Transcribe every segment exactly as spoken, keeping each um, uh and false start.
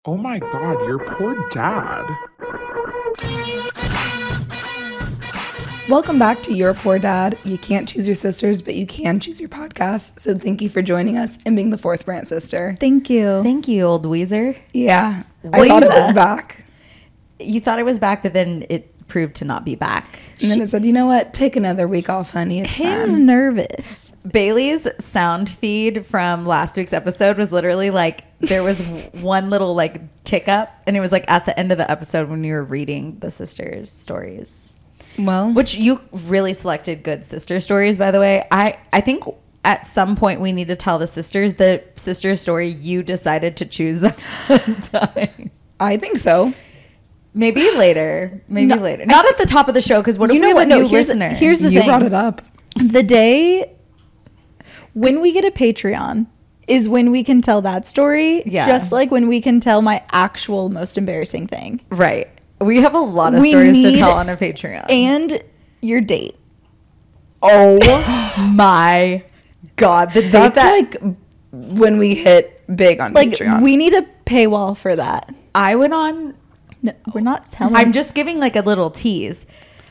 Oh my God, your poor dad. Welcome back to Your Poor Dad. You can't choose your sisters, but you can choose your podcast. So thank you for joining us and being the fourth Brandt sister. Thank you. Thank you, old Weezer. Yeah, I thought it was back. You thought it was back, but then it proved to not be back. And then I said, you know what? Take another week off, honey. It's Tim's fine. nervous. Bailey's sound feed from last week's episode was literally like, there was one little like tick up, and it was like at the end of the episode when you were reading the sisters' stories. Well, Which you really selected good sister stories, by the way. I, I think at some point we need to tell the sisters the sister story you decided to choose that time. I think so. Maybe later. Maybe No, later. Not at the top of the show, because what You if know we have what? a No, new here's- listener? here's the you thing. brought it up. The day when we get a Patreon is when we can tell that story. Yeah. Just like when we can tell my actual most embarrassing thing. Right. We have a lot of We stories to need- tell on a Patreon. And your date. oh my God. The date That's that like when we hit big on Like, Patreon. we need a paywall for that. I went on, No, we're not telling. I'm just giving like a little tease.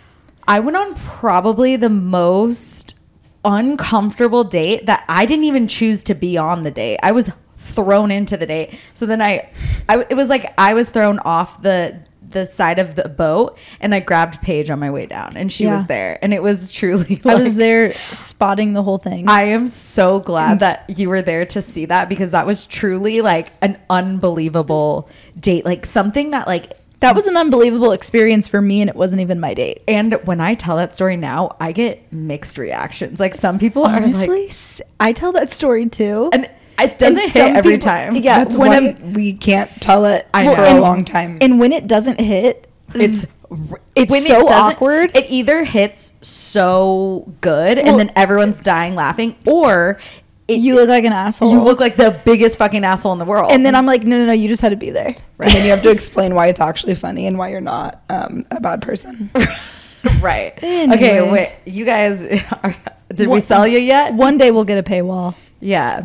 I went on probably the most uncomfortable date that I didn't even choose to be on the date. I was thrown into the date. So then I, I it was like I was thrown off the the side of the boat, and I grabbed Paige on my way down, and she Yeah. was there, and it was truly I like, was there spotting the whole thing. I am so glad Ins- that you were there to see that, because that was truly like an unbelievable date, like something that like. that was an unbelievable experience for me, and it wasn't even my date. And when I tell that story now, I get mixed reactions. Like some people are Honestly, like, s- I tell that story too. and it doesn't And hit some every people- time. Yeah, That's when why I'm- we can't tell it I for know. a long time. And when it doesn't hit, It's it's when so it doesn't- awkward. It either hits so good, Well- and then everyone's dying laughing, or it, you look like an asshole. you look like the biggest fucking asshole in the world. and then I'm like, no, no, no, you just had to be there. And then you have to explain why it's actually funny and why you're not um, a bad person. right. Anyway. Okay, wait. You guys, are, did we What- sell you yet? One day we'll get a paywall. Yeah.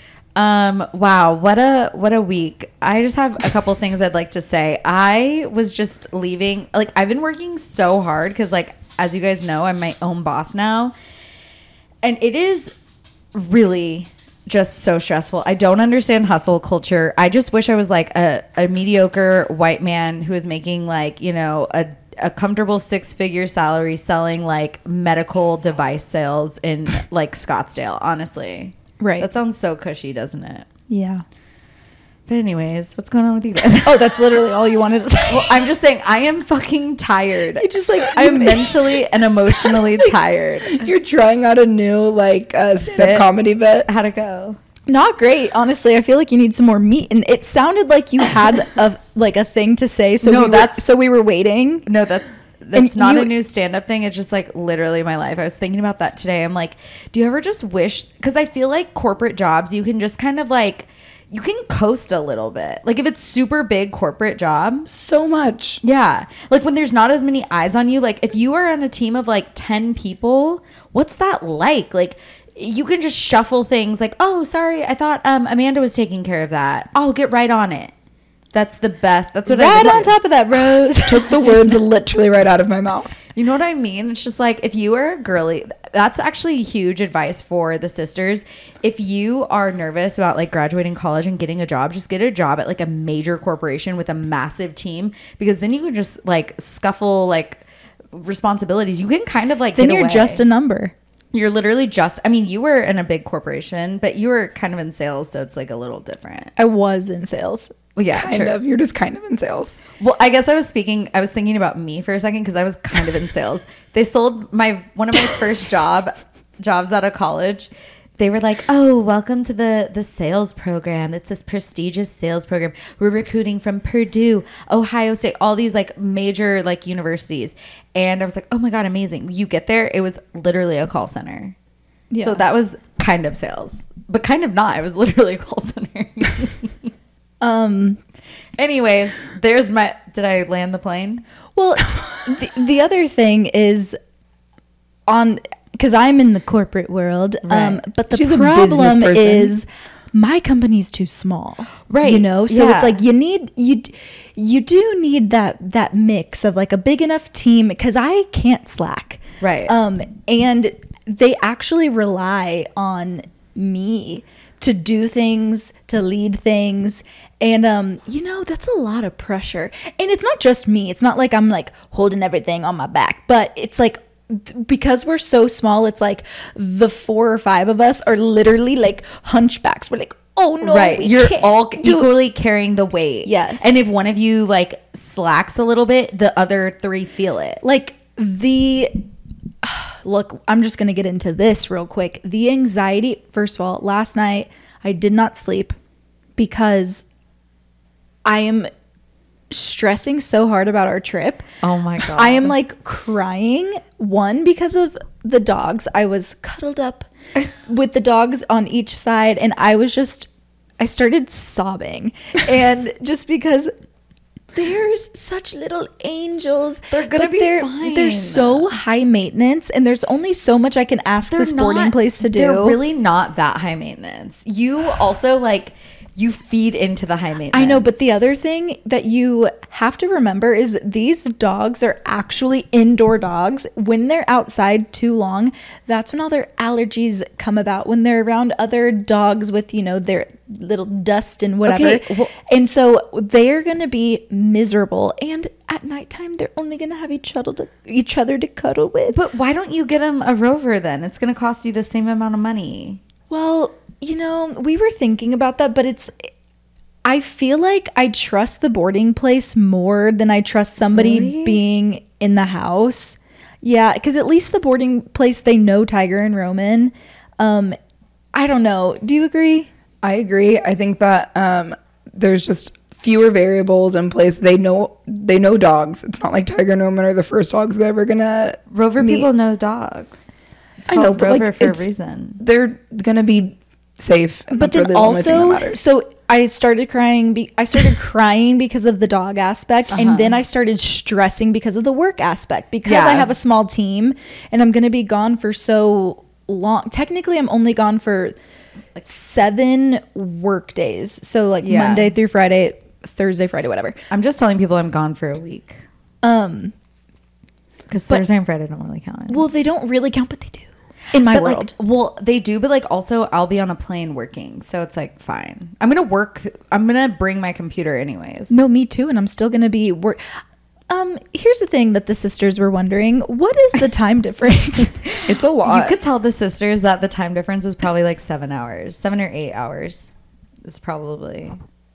Um, wow, what a what a week. I just have a couple things I'd like to say. I was just leaving, like I've been working so hard because like as you guys know, I'm my own boss now. And it is really just so stressful. I don't understand hustle culture. I just wish I was like a, a mediocre white man who is making like, you know, a a comfortable six-figure salary selling like medical device sales in like Scottsdale, honestly. Right. That sounds so cushy, doesn't it? Yeah. But anyways, what's going on with you guys? Oh, that's literally all you wanted to say. Well, I'm just saying I am fucking tired. You just like I'm mentally and emotionally tired. You're trying out a new like uh, stand-up Bit. comedy bit. How'd it go? Not great, honestly. I feel like you need some more meat, and it sounded like you had a like a thing to say. So No, we were, that's- so we were waiting. No, that's that's And not you- a new stand-up thing. It's just like literally my life. I was thinking about that today. I'm like, do you ever just wish, because I feel like corporate jobs, you can just kind of like, you can coast a little bit. Like if it's super big corporate job, So much. yeah. Like when there's not as many eyes on you, like if you are on a team of like ten people, what's that like? Like you can just shuffle things like, oh, sorry, I thought um, Amanda was taking care of that. I'll get right on it. That's the best. That's what I Right would on do. top of that, Rose. Took the words literally right out of my mouth. You know what I mean? It's just like if you are a girly, that's actually huge advice for the sisters. If you are nervous about like graduating college and getting a job, just get a job at like a major corporation with a massive team, because then you can just like scuffle like responsibilities. You can kind of like Then get you're away. just a number. You're literally just, I mean, you were in a big corporation, but you were kind of in sales, so it's like a little different. I was in sales. Well, yeah, Kind sure. of. You're just kind of in sales. Well, I guess I was speaking, I was thinking about me for a second because I was kind of in sales. They sold my, one of my first job, jobs out of college. They were like, oh, welcome to the, the sales program. It's this prestigious sales program. We're recruiting from Purdue, Ohio State, all these like major like universities. And I was like, oh my God, amazing. You get there, it was literally a call center. Yeah. So that was kind of sales, but kind of not. It was literally a call center. Um. Anyways, there's my, did I land the plane? Well, the, the other thing is on because I'm in the corporate world. Um, Right. but the She's a problem business person. is my company's too small. Right. You know, so Yeah. it's like you need you you do need that that mix of like a big enough team, because I can't slack. Right. Um and they actually rely on me to do things, to lead things. And um you know, that's a lot of pressure. And it's not just me. It's not like I'm like holding everything on my back, but it's like because we're so small, it's like the four or five of us are literally like hunchbacks. We're like, oh no, right. we You're can't all do- equally carrying the weight. Yes. And if one of you like slacks a little bit, the other three feel it. Like the look, I'm just gonna get into this real quick. The anxiety, first of all, last night I did not sleep because I am stressing so hard about our trip. Oh my God. I am like crying. One, because of the dogs. I was cuddled up with the dogs on each side, and I was just, I started sobbing. And just because there's such little angels. They're gonna but be they're, fine. They're so high maintenance, and there's only so much I can ask They're this boarding not- place to do. They're really not that high maintenance. You also like you feed into the high maintenance. I know, but the other thing that you have to remember is these dogs are actually indoor dogs. When they're outside too long, that's when all their allergies come about. When they're around other dogs with, you know, their little dust and whatever. Okay, well- and so they're going to be miserable. And at nighttime, they're only going to have each other to, each other to cuddle with. But why don't you get them a Rover then? It's going to cost you the same amount of money. Well, you know, we were thinking about that, but it's, I feel like I trust the boarding place more than I trust somebody Really? being in the house. Yeah, because at least the boarding place, they know Tiger and Roman. Um, I don't know. Do you agree? I agree. I think that um, there's just fewer variables in place. They know they know dogs. It's not like Tiger and Roman are the first dogs they're ever gonna Rover meet. people know dogs. It's I know, called but Rover like for a it's- reason. They're gonna be safe. And But that's then really the only thing that also, matters. so I started crying. Be- I started crying because of the dog aspect, Uh-huh. and then I started stressing because of the work aspect. Because Yeah. I have a small team, and I'm gonna be gone for so long. Technically, I'm only gone for like seven work days. So like Yeah. Monday through Friday, Thursday, Friday, whatever. I'm just telling people I'm gone for a week. Um, Because But- Thursday and Friday don't really count. well, they don't really count, but they do in my But, world. like, well, they do, but like also I'll be on a plane working, so it's like fine. I'm gonna work. I'm gonna bring my computer anyways. No, me too, and I'm still gonna be work. Um, here's the thing that the sisters were wondering: what is the time difference? it's a lot. You could tell the sisters that the time difference is probably like seven hours, seven or eight hours. It's probably.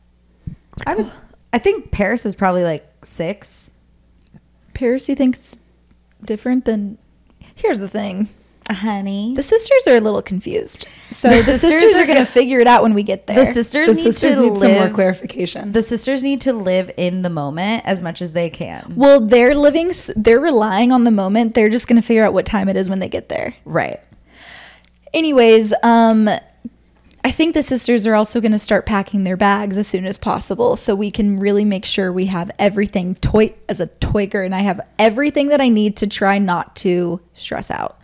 I would. I think Paris is probably like six. Paris, you think it's different than? Here's the thing: Honey, the sisters are a little confused. So The the, sisters sisters, are are gonna gonna- figure it out when we get there. the sisters the need sisters to need some more live. clarification. The sisters need to live in the moment as much as they can. well, they're living. s- They're relying on the moment. They're just gonna figure out what time it is when they get there. Right. Anyways, um, I think the sisters are also going to start packing their bags as soon as possible, so we can really make sure we have everything toy as a toiker, and I have everything that I need to try not to stress out.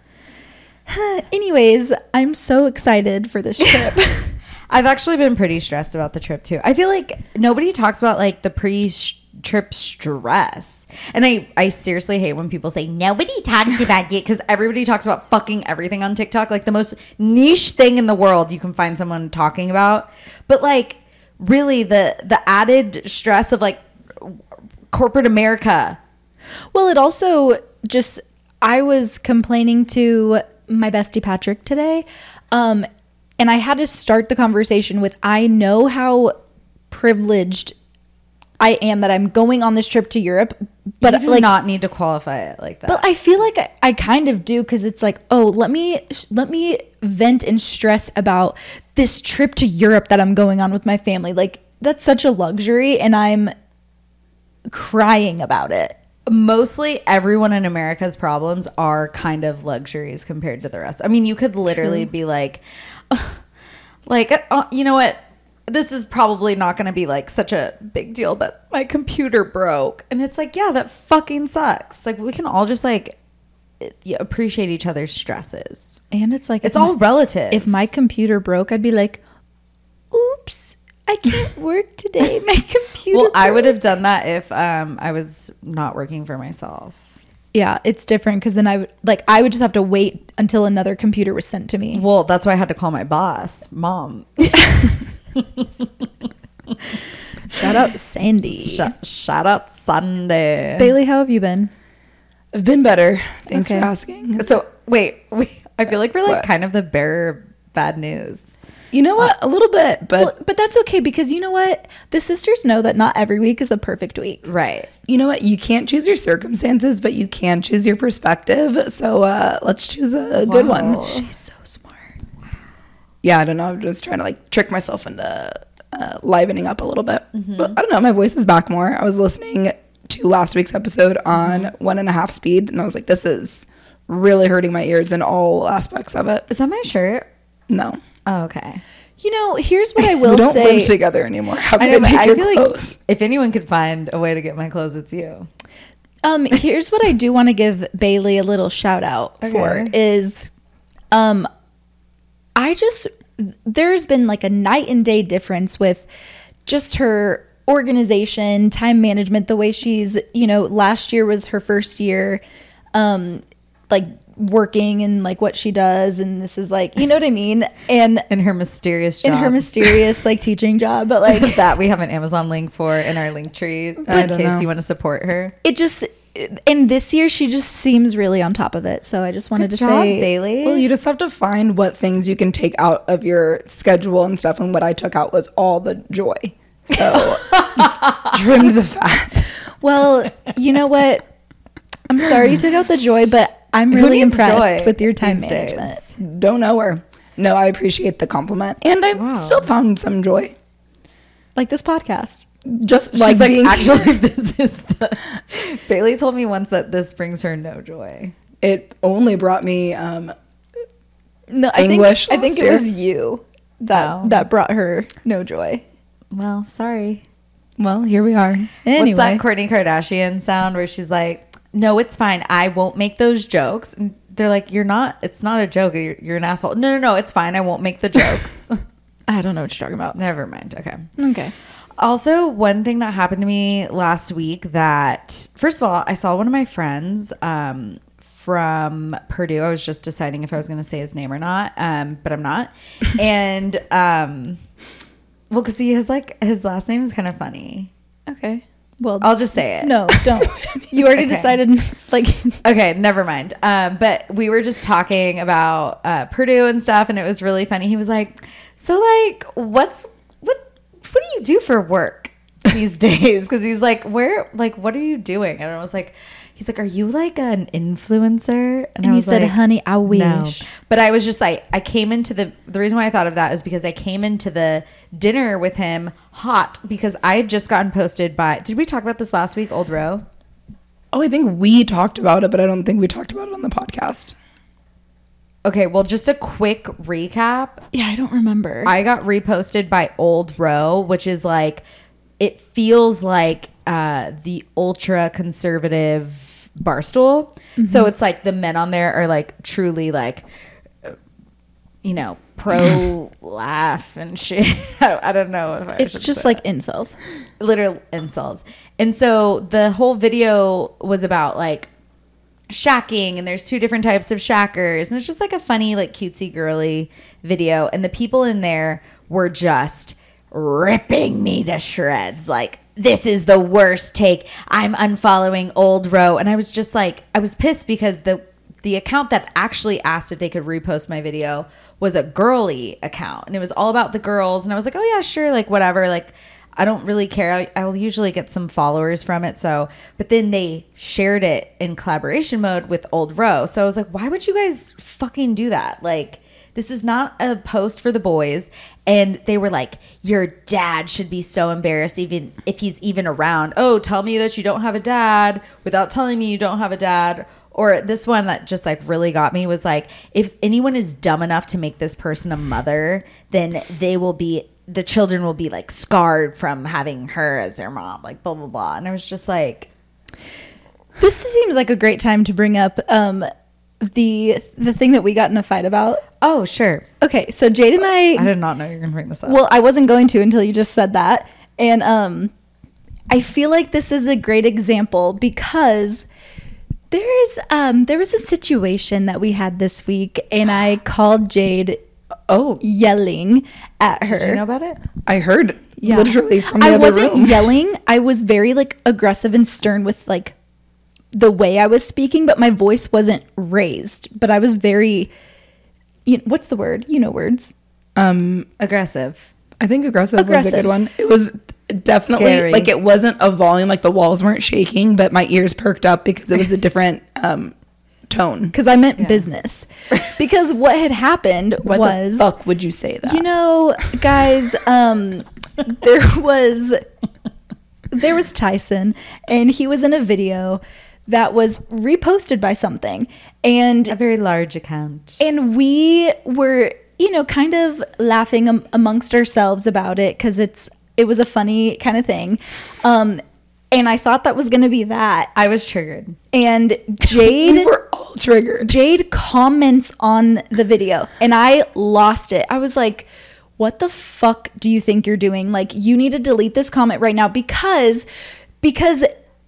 Anyways, I'm so excited for this trip. I've actually been pretty stressed about the trip too. I feel like nobody talks about like the pre-trip stress. And I, I seriously hate when people say nobody talks about it, because everybody talks about fucking everything on TikTok. Like the most niche thing in the world you can find someone talking about. But like really the the added stress of like corporate America. Well, it also just, I was complaining to my bestie Patrick today, um, and I had to start the conversation with, I know how privileged I am that I'm going on this trip to Europe, but But you do like, not need to qualify it like that. but I feel like I, I kind of do, because it's like, oh, let me let me vent and stress about this trip to Europe that I'm going on with my family. Like that's such a luxury, and I'm crying about it. Mostly everyone in America's problems are kind of luxuries compared to the rest. I mean, you could literally be like, like, uh, you know what? This is probably not going to be like such a big deal, but my computer broke. And it's like, yeah, that fucking sucks. Like, we can all just like yeah, appreciate each other's stresses. And it's like, It's if all my- relative. If my computer broke, I'd be like, oops, I can't work today. My computer. Well, I would broke." have done that if um, I was not working for myself. Yeah, it's different because then I would like I would just have to wait until another computer was sent to me. Well, that's why I had to call my boss, Mom. Shout out Sandy. Sh- shout out Sunday. Bailey, how have you been? I've been better. Thanks Okay. for asking. So wait, we, I feel like we're like What? kind of the bearer of bad news. You know what? A little bit, but Well, but that's okay because you know what? The sisters know that not every week is a perfect week. Right. you know what? You can't choose your circumstances, but you can choose your perspective. So uh, let's choose a good Wow. one. She's so smart. Yeah, I don't know. I'm just trying to like trick myself into uh, livening up a little bit. But I don't know. My voice is back more. I was listening to last week's episode on one and a half speed, and I was like, this is really hurting my ears in all aspects of it. Is that my shirt? No. Oh, okay. You know, here's what I will we don't say. live together anymore. How I can know, I but take I your feel clothes? like if anyone could find a way to get my clothes, it's you. Um, here's what I do want to give Bailey a little shout out Okay. for is, um, I just there's been like a night and day difference with just her organization, time management, the way she's, you know, last year was her first year, um, like working and like what she does, and this is like, you know what I mean, and In her mysterious job. in her mysterious like teaching job, but like that we have an Amazon link for in our link tree in I don't case know. you want to support her. it just and this year she just seems really on top of it. So I just wanted Good to job, say, Bailey. Well, you just have to find what things you can take out of your schedule and stuff. And what I took out was all the joy. So just trim the fat. well, you know what? I'm sorry you took out the joy, but I'm Who really needs impressed joy with your time these days? management. Don't know her. No, I appreciate the compliment. And I Wow. still found some joy. Like this podcast. Just She's like, like, being actually, this is the. Bailey told me once that this brings her no joy. it only brought me um, No, I English think I think last it was year. you that Oh. that brought her no joy. Well, sorry. well, here we are. Anyway, What's that Kourtney Kardashian sound where she's like, "No, it's fine. I won't make those jokes." And they're like, "You're not. It's not a joke. You're, you're an asshole." No, no, no. It's fine. I won't make the jokes. I don't know what you're talking about. Never mind. Okay. Okay. Also, one thing that happened to me last week that, first of all, I saw one of my friends um, from Purdue. I was just deciding if I was going to say his name or not, um, but I'm not. And, um, well, because he has like, his last name is kind of funny. Okay. Well, I'll just say it. no, don't. You already Okay. decided. Like, Okay, never mind. Um, but we were just talking about uh, Purdue and stuff, and it was really funny. He was like, "So, like, what's what? What do you do for work these days?" Because he's like, "Where? Like, what are you doing?" And I was like, "He's like, are you like an influencer?" and I you was said, like, "Honey, I wish." no. But I was just like, I came into the, the reason why I thought of that is because I came into the dinner with him hot because I had just gotten posted by, did we talk about this last week, Old Row? Oh, I think we talked about it, but I don't think we talked about it on the podcast. Okay, well, just a quick recap. Yeah, I don't remember. I got reposted by Old Row, which is like, it feels like uh, the ultra conservative Barstool. So it's like the men on there are like truly like, uh, you know, pro laugh and shit. I, I don't know. If I it's should just say like incels. literal insults. And so the whole video was about like shacking, and there's two different types of shackers, and it's just like a funny, like cutesy girly video. And the people in there were just ripping me to shreds. Like, this is the worst take. I'm unfollowing Old Row. And I was just like, I was pissed because the the account that actually asked if they could repost my video was a girly account, and it was all about the girls. And I was like, oh yeah, sure, like whatever, like I don't really care. I, I'll usually get some followers from it. So, but then they shared it in collaboration mode with Old Row. So I was like, why would you guys fucking do that? Like, this is not a post for the boys. And they were like, your dad should be so embarrassed even if he's even around. Oh, tell me that you don't have a dad without telling me you don't have a dad. Or this one that just like really got me was like, if anyone is dumb enough to make this person a mother, then they will be, the children will be like scarred from having her as their mom, like blah, blah, blah. And I was just like, This seems like a great time to bring up um, the the thing that we got in a fight about? Oh, sure. Okay, so Jade and I, I did not know you were going to bring this up. well, I wasn't going to until you just said that. And um, I feel like this is a great example because there's um, there was a situation that we had this week, and I called Jade Oh, yelling at her. Did you know about it? I heard Yeah. literally from the I other wasn't room. yelling. I was very like aggressive and stern with like the way I was speaking, but my voice wasn't raised. But I was very, you know, what's the word? You know words. Um, Aggressive. I think aggressive, was a Aggressive. good one. It was definitely Scary. like it wasn't a volume, like the walls weren't shaking, but my ears perked up because it was a different um, tone. Because I meant Yeah. business. Because what had happened Why was, the fuck would you say that? you know, guys, um, there was there was Tyson, and he was in a video that was reposted by something, and A very large account. and we were, you know, kind of laughing am- amongst ourselves about it because it's it was a funny kind of thing, um, and I thought that was going to be that, I was triggered. and we Jade. were all triggered. Jade comments on the video and I lost it. I was like, what the fuck do you think you're doing? Like, you need to delete this comment right now because because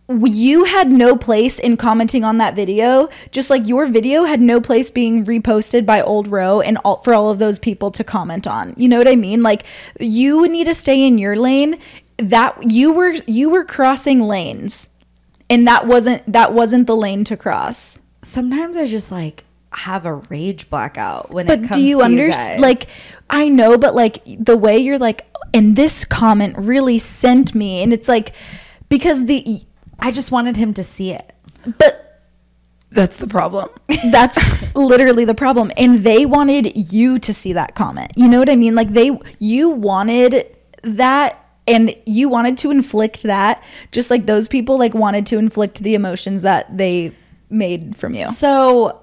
you had no place in commenting on that video, just like your video had no place being reposted by Old Row and all, for all of those people to comment on. You know what I mean? Like, you need to stay in your lane. That you were you were crossing lanes, and that wasn't that wasn't the lane to cross. Sometimes I just like have a rage blackout when it But comes do you to understand? guys. Like, I know, but like the way you're like, and this comment really sent me, and it's like because the, I just wanted him to see it. but That's the problem. that's literally the problem, and they wanted you to see that comment. You know what I mean? Like they, you wanted that. And you wanted to inflict that, just like those people like wanted to inflict the emotions that they made from you. So,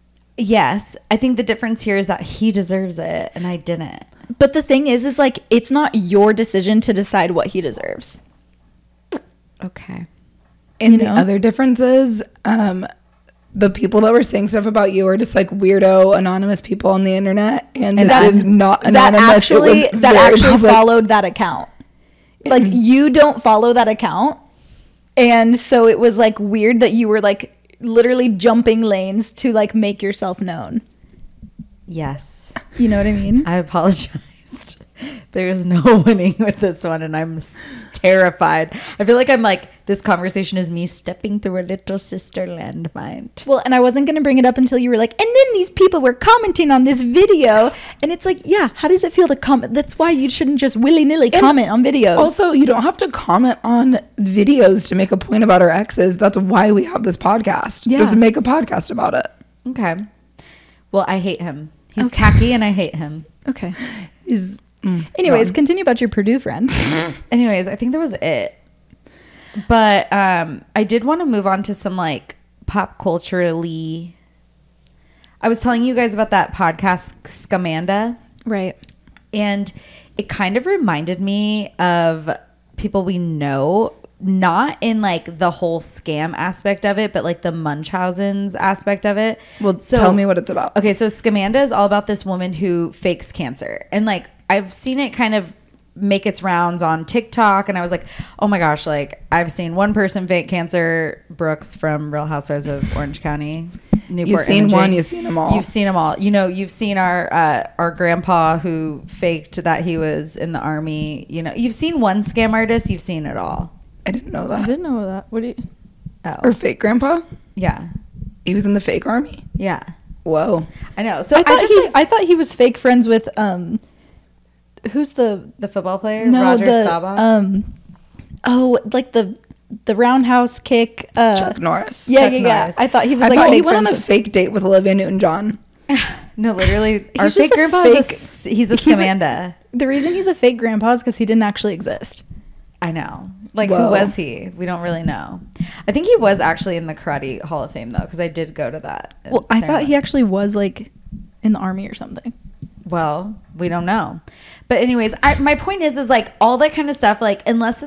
yes, I think the difference here is that he deserves it and I didn't. But the thing is, is like it's not your decision to decide what he deserves. Okay. And You the know? other difference is um, the people that were saying stuff about you are just like weirdo anonymous people on the internet, and, And this that- is not That anonymous. actually, it was that very actually public. followed that account. Like you don't follow that account, and so it was like weird that you were like literally jumping lanes to like make yourself known. Yes. You know what I mean? I apologized. There's no winning with this one, and I'm s- terrified. I feel like I'm like, this conversation is me stepping through a little sister landmine. Well, and I wasn't going to bring it up until you were like, and then these people were commenting on this video. And it's like, yeah, how does it feel to comment? That's why you shouldn't just willy nilly And comment on videos. Also, you don't have to comment on videos to make a point about our exes. That's why we have this podcast. Yeah. Just make a podcast about it. Okay. Well, I hate him. He's Okay. tacky and I hate him. okay. Is mm, Anyways, go on. continue about your Purdue friend. Anyways, I think that was it. But um, I did want to move on to some like pop culturally. I was telling you guys about that podcast, Scamanda. Right. And it kind of reminded me of people we know, not in like the whole scam aspect of it, but like the Munchausen's aspect of it. well, So- tell me what it's about. Okay, so Scamanda is all about this woman who fakes cancer. And like I've seen it kind of make its rounds on TikTok, and I was like, oh my gosh, like I've seen one person fake cancer, Brooks from Real Housewives of Orange County. Newport You've seen Imaging. one, you've seen them all. You've seen them all. You know, you've seen our uh, our grandpa who faked that he was in the army. You know, you've seen one scam artist, you've seen it all. I didn't know I that. didn't know that. What do you? Oh. Or fake grandpa? Yeah. He was in the fake army? Yeah. Whoa. I know. So I I, thought just he. like, I thought he was fake friends with um. Who's the the football player, no Roger the Staubach. um. Oh, like the the roundhouse kick. Uh, Chuck Norris. Yeah, Chuck yeah, yeah. Norris. I thought he was I like thought he fake went on a friends with- fake date with Olivia Newton-John. No, literally, our He's fake just a grandpa fake- is a, s- he's a he wa- Scamanda. The reason he's a fake grandpa is because he didn't actually exist. I know. Like, Whoa. who was he? We don't really know. I think he was actually in the Karate Hall of Fame, though, because I did go to that. uh, Well, I thought ceremony. he actually was like in the army or something. Well, we don't know. But anyways, I, my point is, is like all that kind of stuff, like unless it's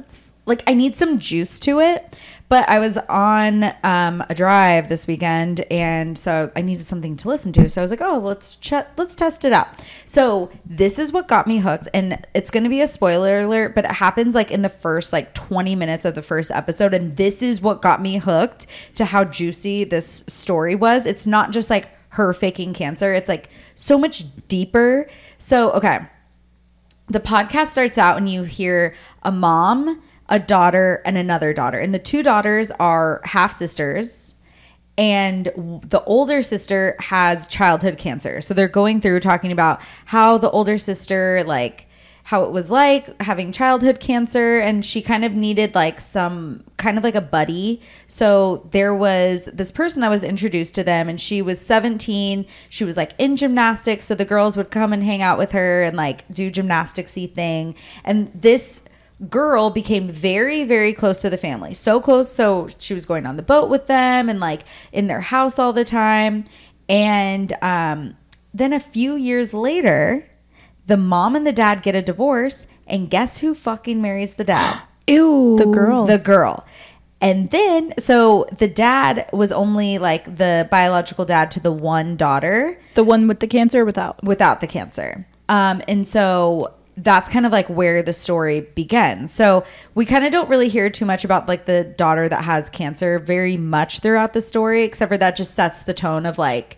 like I need some juice to it. But I was on um, a drive this weekend, and so I needed something to listen to. So I was like, "Oh, let's ch- let's test it out." So this is what got me hooked, and it's going to be a spoiler alert, but it happens like in the first like twenty minutes of the first episode, and this is what got me hooked to how juicy this story was. It's not just like her faking cancer; it's like so much deeper. So okay, the podcast starts out, and you hear a mom, a daughter, and another daughter. And the two daughters are half sisters. And the older sister has childhood cancer. So they're going through talking about how the older sister, like, how it was like having childhood cancer. And she kind of needed, like, some kind of like a buddy. So there was this person that was introduced to them. And she was seventeen. She was, like, in gymnastics. So the girls would come and hang out with her and, like, do gymnastics-y thing. And this girl became very, very close to the family. So close, so she was going on the boat with them and like in their house all the time. And um, then a few years later, the mom and the dad get a divorce, and guess who fucking marries the dad? Ew. The girl. The girl. And then, so the dad was only like the biological dad to the one daughter. The one with the cancer or without? Without the cancer. Um, and so that's kind of like where the story begins. So we kind of don't really hear too much about like the daughter that has cancer very much throughout the story, except for that just sets the tone of like,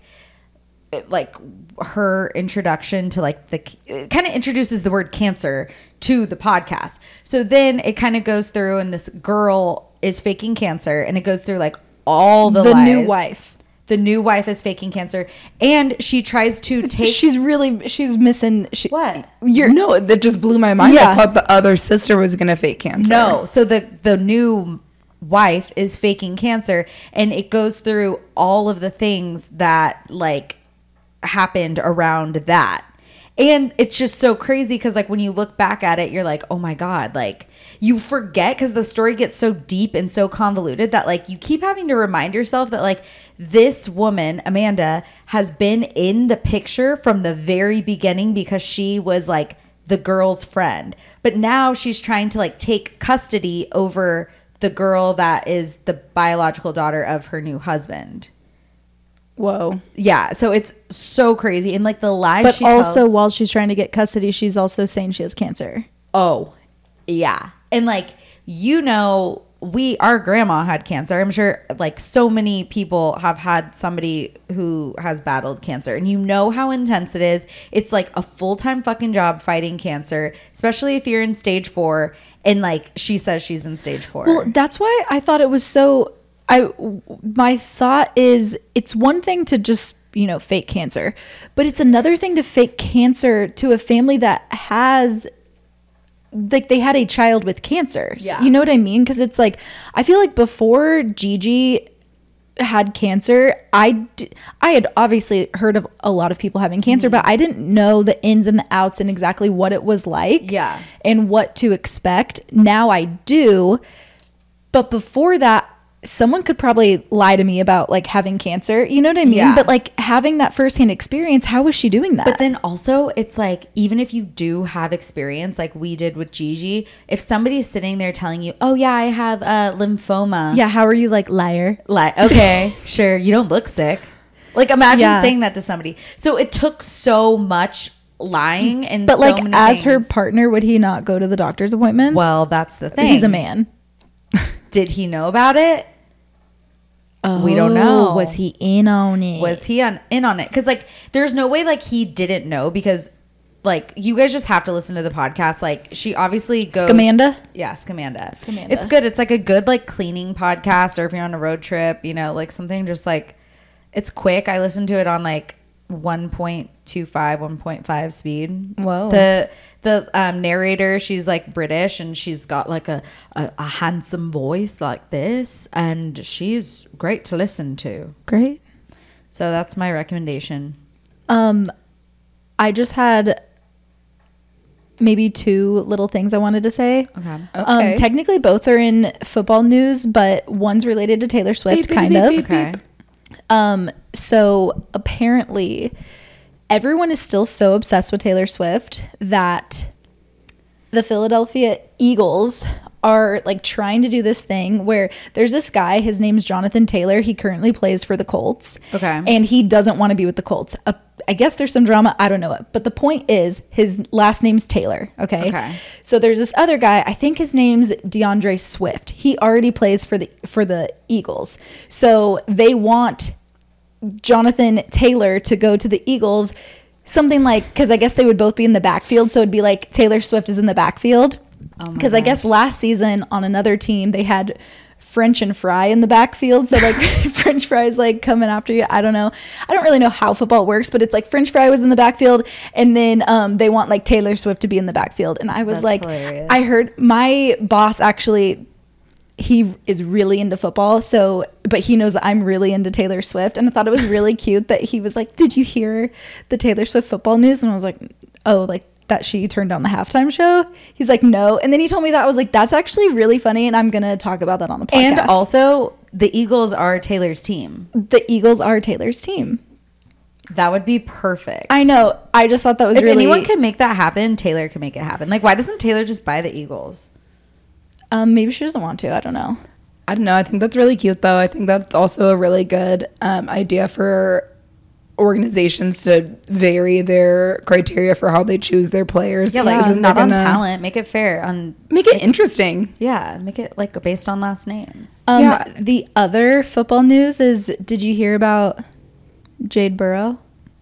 like her introduction to like the, it kind of introduces the word cancer to the podcast. So then it kind of goes through, and this girl is faking cancer, and it goes through like all the, the lies. new wife. The new wife is faking cancer, and she tries to take. She's really she's missing. She, What? You're no, that just blew my mind. Yeah. I thought the other sister was gonna fake cancer. No, so the the new wife is faking cancer, and it goes through all of the things that like happened around that. And it's just so crazy because like when you look back at it, you're like, oh my God, like you forget because the story gets so deep and so convoluted that like you keep having to remind yourself that like this woman, Amanda, has been in the picture from the very beginning because she was like the girl's friend. But now she's trying to like take custody over the girl that is the biological daughter of her new husband. Whoa. Yeah, so it's so crazy. And like the lies But she also tells, while she's trying to get custody, she's also saying she has cancer. oh, yeah. And like, you know, we, our grandma had cancer. I'm sure like so many people have had somebody who has battled cancer, and you know how intense it is. It's like a full-time fucking job fighting cancer, especially if you're in stage four. And like, she says she's in stage four. Well, that's why I thought it was so. I my thought is it's one thing to just, you know, fake cancer, but it's another thing to fake cancer to a family that has, like, they had a child with cancer. Yeah. You know what I mean? Because it's like, I feel like before Gigi had cancer, I, d- I had obviously heard of a lot of people having cancer, mm-hmm. but I didn't know the ins and the outs and exactly what it was like. Yeah. And what to expect. Now I do. But before that, someone could probably lie to me about like having cancer, you know what I mean? Yeah. But like having that firsthand experience, how was she doing that? But then also it's like, even if you do have experience like we did with Gigi, if somebody's sitting there telling you, oh yeah, I have uh, lymphoma. yeah, how are you, like, liar? Like, okay, sure, you don't look sick. Like, imagine Yeah. saying that to somebody. So it took so much lying and But so like many as her things. partner, would he not go to the doctor's appointments? Well, that's the thing. he's a man. Did he know about it? We don't know. Oh, was he in on it? Was he on in on it? Because like, there's no way like he didn't know, because like you guys just have to listen to the podcast. Like, she obviously goes. Scamanda? Yeah, Scamanda. Scamanda. It's good. It's like a good like cleaning podcast, or if you're on a road trip, you know, like something just like, it's quick. I listened to it on like one point two five, one point five speed. Whoa. The the um, narrator, she's like British, and she's got like a, a, a handsome voice like this, and she's great to listen to. Great. So that's my recommendation. Um, I just had maybe two little things I wanted to say. Okay. Um, technically both are in football news, but one's related to Taylor Swift, Beep, kind beep, of. beep, Okay. Um, so apparently everyone is still so obsessed with Taylor Swift that the Philadelphia Eagles are like trying to do this thing where there's this guy, his name's Jonathan Taylor. He currently plays for the Colts. Okay. And he doesn't want to be with the Colts. Uh, I guess there's some drama. I don't know it. But the point is his last name's Taylor. Okay. Okay. So there's this other guy. I think his name's DeAndre Swift. He already plays for the for the Eagles. So they want Jonathan Taylor to go to the Eagles. Something like, because I guess they would both be in the backfield. So it'd be like Taylor Swift is in the backfield. Because Oh I guess last season on another team, they had French and Fry in the backfield. So like French Fry's like coming after you. I don't know. I don't really know how football works, but it's like French Fry was in the backfield. And then um, they want like Taylor Swift to be in the backfield. And I was That's like, hilarious. I heard my boss actually, he is really into football. So, but he knows that I'm really into Taylor Swift. And I thought it was really cute that he was like, did you hear the Taylor Swift football news? And I was like, oh, like, that she turned down the halftime show. He's like, no. And then he told me that. I was like, that's actually really funny. And I'm going to talk about that on the podcast. And also, the Eagles are Taylor's team. the Eagles are Taylor's team. That would be perfect. I know. I just thought that was If really... anyone can make that happen, Taylor can make it happen. Like, why doesn't Taylor just buy the Eagles? Um, maybe she doesn't want to. I don't know. I don't know. I think that's really cute, though. I think that's also a really good um, idea for organizations to vary their criteria for how they choose their players. Yeah, like Isn't not that on gonna talent. Make it fair. On Make it interesting. yeah, make it like based on last names. Um, Yeah. The other football news is, did you hear about Jade Burrow?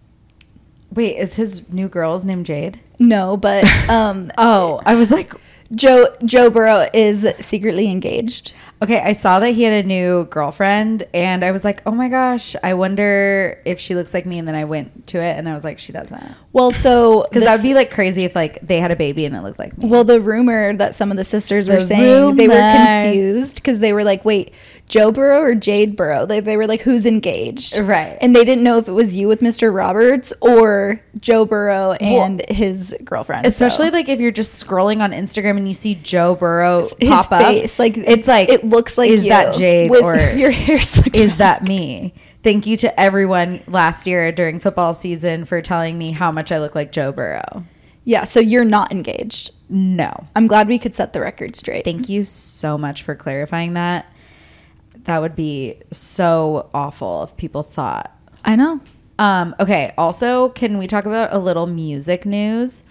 Wait, is his new girl's name Jade? No, but um, Oh, I was like, Joe Joe Burrow is secretly engaged. okay, I saw that he had a new girlfriend, and I was like, oh my gosh, I wonder if she looks like me. And then I went to it, and I was like, she doesn't. Well, so Because this- that would be like crazy if like they had a baby and it looked like me. well, the rumor that some of the sisters The were saying, they were rumors. confused because they were like, wait, Joe Burrow or Jade Burrow? They, they were like, who's engaged? Right. And they didn't know if it was you with Mister Roberts or Joe Burrow and his girlfriend. Especially So, like if you're just scrolling on Instagram and you see Joe Burrow his pop up, face, like it's like it looks like is you that Jade with or your hair slicked is back. that me? Thank you to everyone last year during football season for telling me how much I look like Joe Burrow. Yeah, so you're not engaged. No. I'm glad we could set the record straight. Thank you so much for clarifying that. That would be so awful if people thought. I know. Um, okay, also, can we talk about a little music news?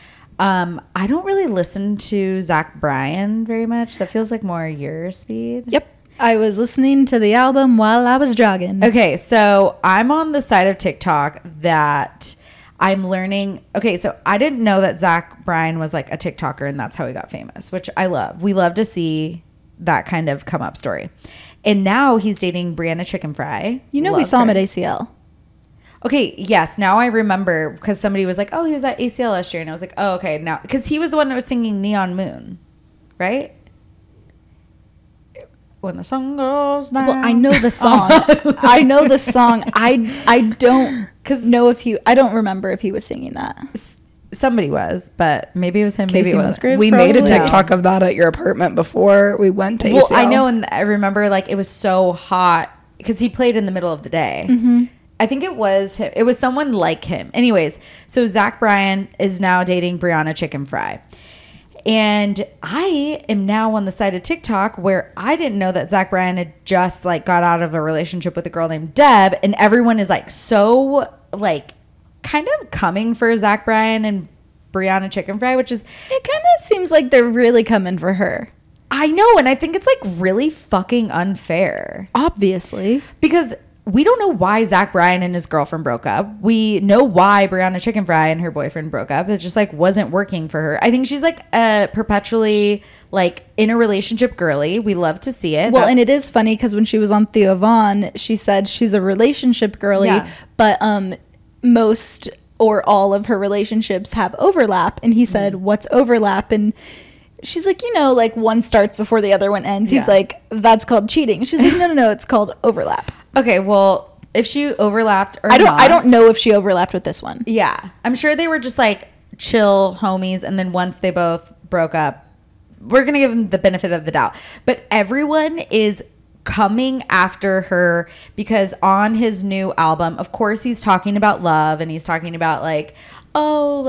Um, I don't really listen to Zach Bryan very much. That feels like more your speed. Yep. I was listening to the album while I was jogging. Okay, so I'm on the side of TikTok that I'm learning. Okay, so I didn't know that Zach Bryan was like a TikToker and that's how he got famous, which I love. We love to see that kind of come up story. And now he's dating Brianna Chicken Fry. You know, we Love saw him her. at A C L. Okay, yes. Now I remember because somebody was like, "Oh, he was at A C L last year," and I was like, "Oh, okay." Now because he was the one that was singing "Neon Moon," right? When the sun goes down. Well, I know the song. I know the song. I I don't Cause know if he. I don't remember if he was singing that. somebody was, but maybe it was him. Maybe Casey it wasn't. Musgraves? We made a Probably. TikTok of that at your apartment before we went to Well, A C L. I know, and I remember like it was so hot because he played in the middle of the day. Mm-hmm. I think it was him. It was someone like him. Anyways, so Zach Bryan is now dating Brianna Chicken Fry. And I am now on the side of TikTok where I didn't know that Zach Bryan had just like got out of a relationship with a girl named Deb, and everyone is like so like kind of coming for Zach Bryan and Brianna Chicken Fry, which is It kind of seems like they're really coming for her. I know, and I think it's like really fucking unfair. Obviously. Because we don't know why Zach Bryan and his girlfriend broke up. We know why Brianna Chicken Fry and her boyfriend broke up. It just like wasn't working for her. I think she's like a perpetually like in a relationship girly. We love to see it. Well, and That's- it is funny because when she was on Theo Vaughn, she said she's a relationship girly, Yeah. but um, most or all of her relationships have overlap. And he said, "What's overlap?" And she's like, you know, like one starts before the other one ends. Yeah. He's like, "That's called cheating." She's like, "No, no, no, it's called overlap." Okay, well, if she overlapped or I don't, not, I don't know if she overlapped with this one. Yeah, I'm sure they were just like chill homies, and then once they both broke up, we're gonna give them the benefit of the doubt. But everyone is coming after her because on his new album, of course, he's talking about love and he's talking about like, oh, like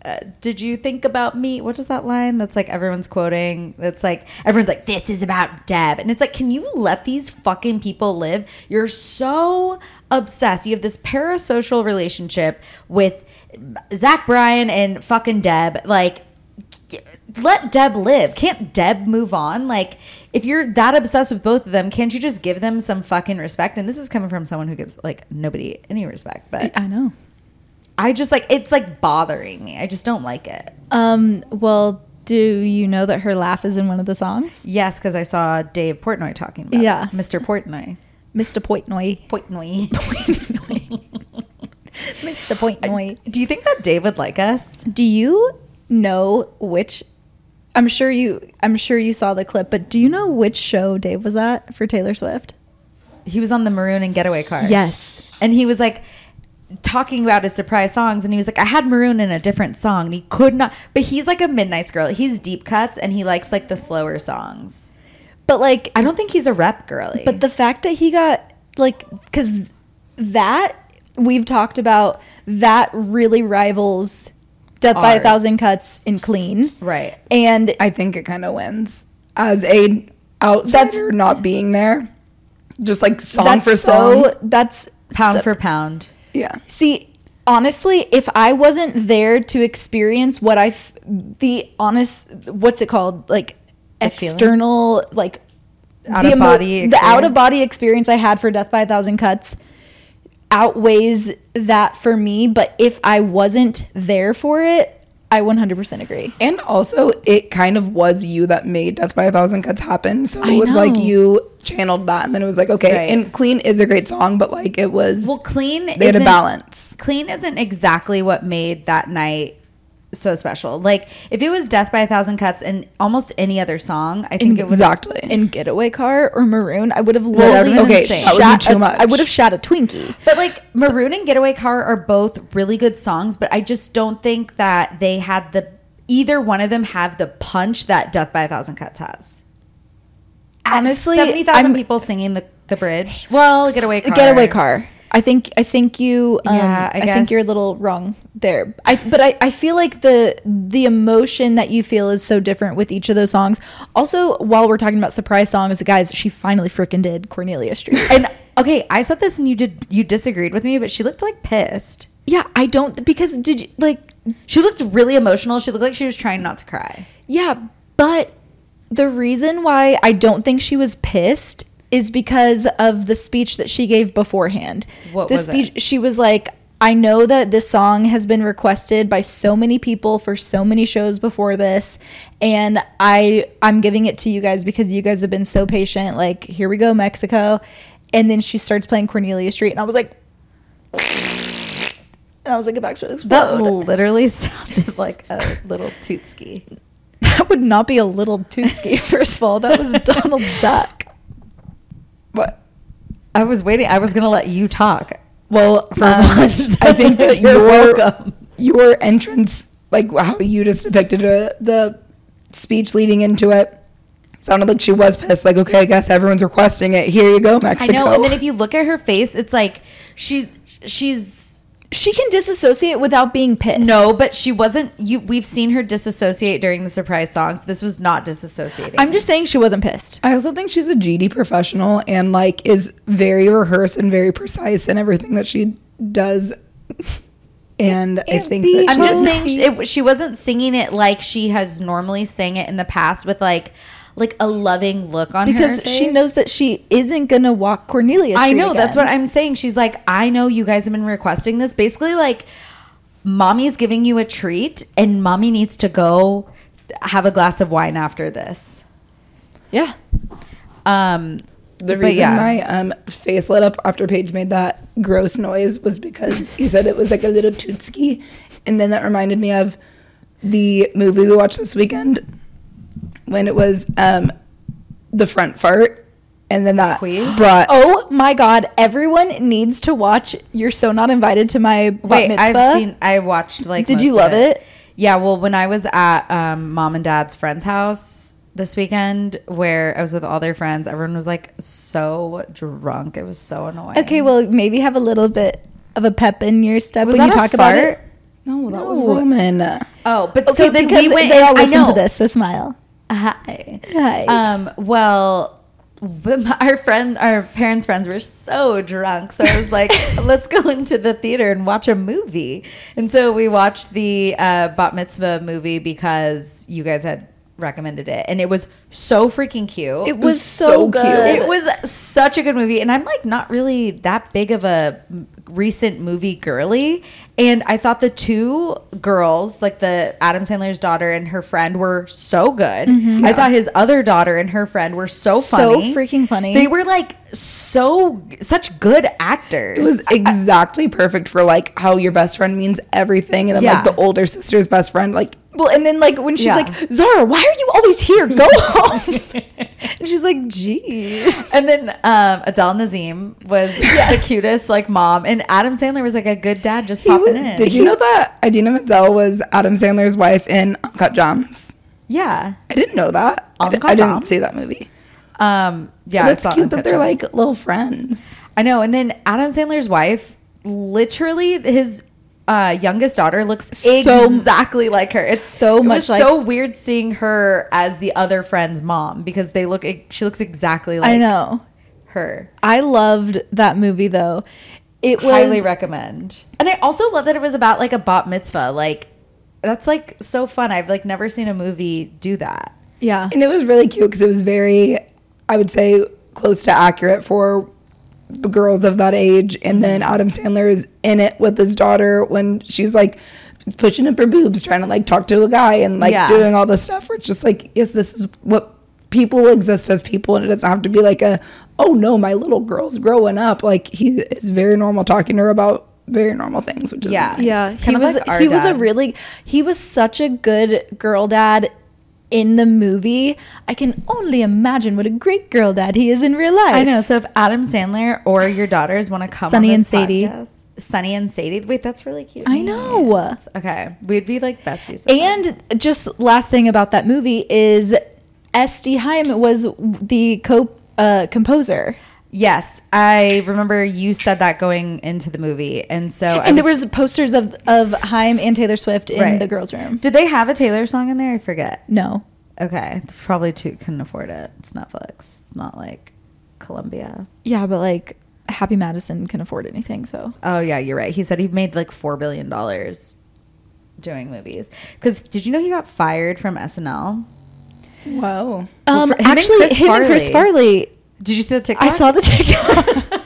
uh, did you think about me? What is that line that's like everyone's quoting? It's like everyone's like, this is about Deb, and it's like, can you let these fucking people live? You're so obsessed. You have this parasocial relationship with Zach Bryan and fucking Deb. Like, let Deb live. Can't Deb move on? Like, if you're that obsessed with both of them, can't you just give them some fucking respect? And this is coming from someone who gives like nobody any respect, but I know. I just like, it's like bothering me. I just don't like it. Um. Well, do you know that her laugh is in one of the songs? Yes, because I saw Dave Portnoy talking about Yeah. it. Mister Portnoy. Mister Portnoy. Portnoy. Mister Portnoy. Do you think that Dave would like us? Do you know which? I'm sure you. I'm sure you saw the clip, but do you know which show Dave was at for Taylor Swift? He was on the Maroon and Getaway Car. Yes. And he was like talking about his surprise songs, and he was like, I had Maroon in a different song, and he could not. But he's like a Midnight's girl. He's deep cuts, and he likes like the slower songs. But like, I don't think he's a rep girly. but the fact that he got like, because that we've talked about, that really rivals Death by a Ours. Thousand Cuts in Clean. right. And I think it kind of wins as a outsider not being there. Just like song that's for song. so. That's Pound so- for pound. Yeah. See, honestly, if I wasn't there to experience what I, f- the honest, what's it called, like The feeling? external, like Out the of body the out of experience? body experience I had for Death by a Thousand Cuts outweighs that for me. But if I wasn't there for it, I one hundred percent agree. And also, it kind of was you that made Death by a Thousand Cuts happen. So I it was like know. you channeled that, and then it was like, okay. Right. And Clean is a great song, but like it was, Well, Clean they had a isn't- balance. Clean isn't exactly what made that night so special. Like, if it was Death by a Thousand Cuts and almost any other song, I think it would Exactly. In Getaway Car or Maroon, I would have that literally would've been insane. That would be shot too a- much. I would have shot a Twinkie. But like Maroon and Getaway Car are both really good songs, but I just don't think that they had the either one of them have the punch that Death by a Thousand Cuts has. Honestly, seventy thousand I'm- people singing the, the bridge. Well, Getaway Car. Getaway Car. I think I think you um, Yeah, I I, guess. think you're a little wrong there. I but I, I feel like the the emotion that you feel is so different with each of those songs. Also, while we're talking about surprise songs, guys, she finally freaking did Cornelia Street. And okay, I said this and you did you disagreed with me, but she looked like pissed. Yeah, I don't because did you like She looked really emotional. She looked like she was trying not to cry. yeah, but the reason why I don't think she was pissed is because of the speech that she gave beforehand. What the was it? speech she was like, I know that this song has been requested by so many people for so many shows before this, and I I'm giving it to you guys because you guys have been so patient. Like, here we go, Mexico. And then she starts playing Cornelia Street, and I was like, and I was like, about to That explode. literally sounded like a little tootski. That would not be a little Tootski, first of all. That was Donald Duck. But I was waiting. I was gonna let you talk. well, for Um, once, I think that You're your welcome. your entrance, like how you just depicted uh, the speech leading into it, sounded like she was pissed. Like, okay, I guess everyone's requesting it. Here you go, I Mexico. know. And then if you look at her face, it's like she she's She can disassociate without being pissed. no, but she wasn't. You we've seen her disassociate during the surprise songs. This was not disassociating. I'm just saying she wasn't pissed. I also think she's a G D professional and like is very rehearsed and very precise in everything that she does. And I Can't think be that I'm she- just saying she, it, she wasn't singing it like she has normally sang it in the past with like like a loving look on her Because face. she knows that she isn't going to walk Cornelia Street I know, that's again. what I'm saying. She's like, I know you guys have been requesting this. Basically, like, mommy's giving you a treat, and mommy needs to go have a glass of wine after this. Yeah. Um, The but reason yeah. my um, face lit up after Paige made that gross noise was because he said it was like a little tootski. And then that reminded me of the movie we watched this weekend when it was um, The Front Fart. And then that Queen? brought... Oh my God. Everyone needs to watch You're So Not Invited to My Bat Wait, Mitzvah. I've seen, I watched like. Did most you of love it? Yeah, well, when I was at um, mom and dad's friend's house this weekend, where I was with all their friends, everyone was like so drunk. It was so annoying. Okay, well, maybe have a little bit of a pep in your step Was when you that a talk about fart? it. No, that was No. Roman. Oh, but Okay, so then because we went. they all and- I listen to know. this, so smile. Hi. Hi. Um, well, but my- our friend, our parents' friends were so drunk. So I was like, let's go into the theater and watch a movie. And so we watched the uh, Bat Mitzvah movie because you guys had recommended it. And it was so freaking cute. It was so, so cute. good. It was such a good movie. And I'm like not really that big of a m- recent movie girly. And I thought the two girls, like the Adam Sandler's daughter and her friend, were so good. I thought his other daughter and her friend were so So funny. freaking funny. They were like so, such good actors. It was exactly perfect for like how your best friend means everything, and then Yeah. like the older sister's best friend, like Well, and then like when she's Yeah. like, Zara, why are you always here? Go home. And she's like, geez. And then um, Adele Nazim was the cutest like mom, and Adam Sandler was like a good dad, just popping in. did you know that Idina Menzel was Adam Sandler's wife in Uncut Gems? Yeah. I didn't know that. I, di- Uncut I didn't Gems? see that movie. Um, yeah, But I that's saw cute Uncut that they're Gems. like little friends. I know. And then Adam Sandler's wife, literally his uh, youngest daughter looks So- exactly like her. It's so it much was like- so weird seeing her as the other friend's mom because they look. She looks exactly like I know. her. I loved that movie though. It was Highly recommend. And I also love that it was about like a bat mitzvah. Like that's like so fun. I've like never seen a movie do that. yeah. And it was really cute because it was very, I would say, close to accurate for the girls of that age. And then Adam Sandler is in it with his daughter when she's like pushing up her boobs, trying to like talk to a guy and like Yeah. doing all this stuff. Where it's just like, yes, this is what people exist as people. And it doesn't have to be like a, oh no, my little girl's growing up. Like he is very normal talking to her about very normal things, which is Yeah. nice. Yeah, It's he kind of was like our he was a dad. really he was such a good girl dad in the movie. I can only imagine what a great girl dad he is in real life. I know. So if Adam Sandler or your daughters want to come Sunny on and this Sadie. podcast- Sunny and Sadie. Wait, that's really cute. I know. names. Okay. We'd be like besties. with them. And just last thing about that movie is S D Haim was the co uh, composer. yes, I remember you said that going into the movie. And so I And there was posters of of Haim and Taylor Swift in Right. the girls' room. Did they have a Taylor song in there? I forget. No. Okay. Probably too couldn't afford it. It's Netflix. It's not like Columbia. Yeah, but like Happy Madison can afford anything, so Oh yeah, you're right. He said he made like four billion dollars doing movies. Because did you know he got fired from S N L? Wow. um for- him and actually Chris him and Chris Farley. Did you see the TikTok? I saw the TikTok.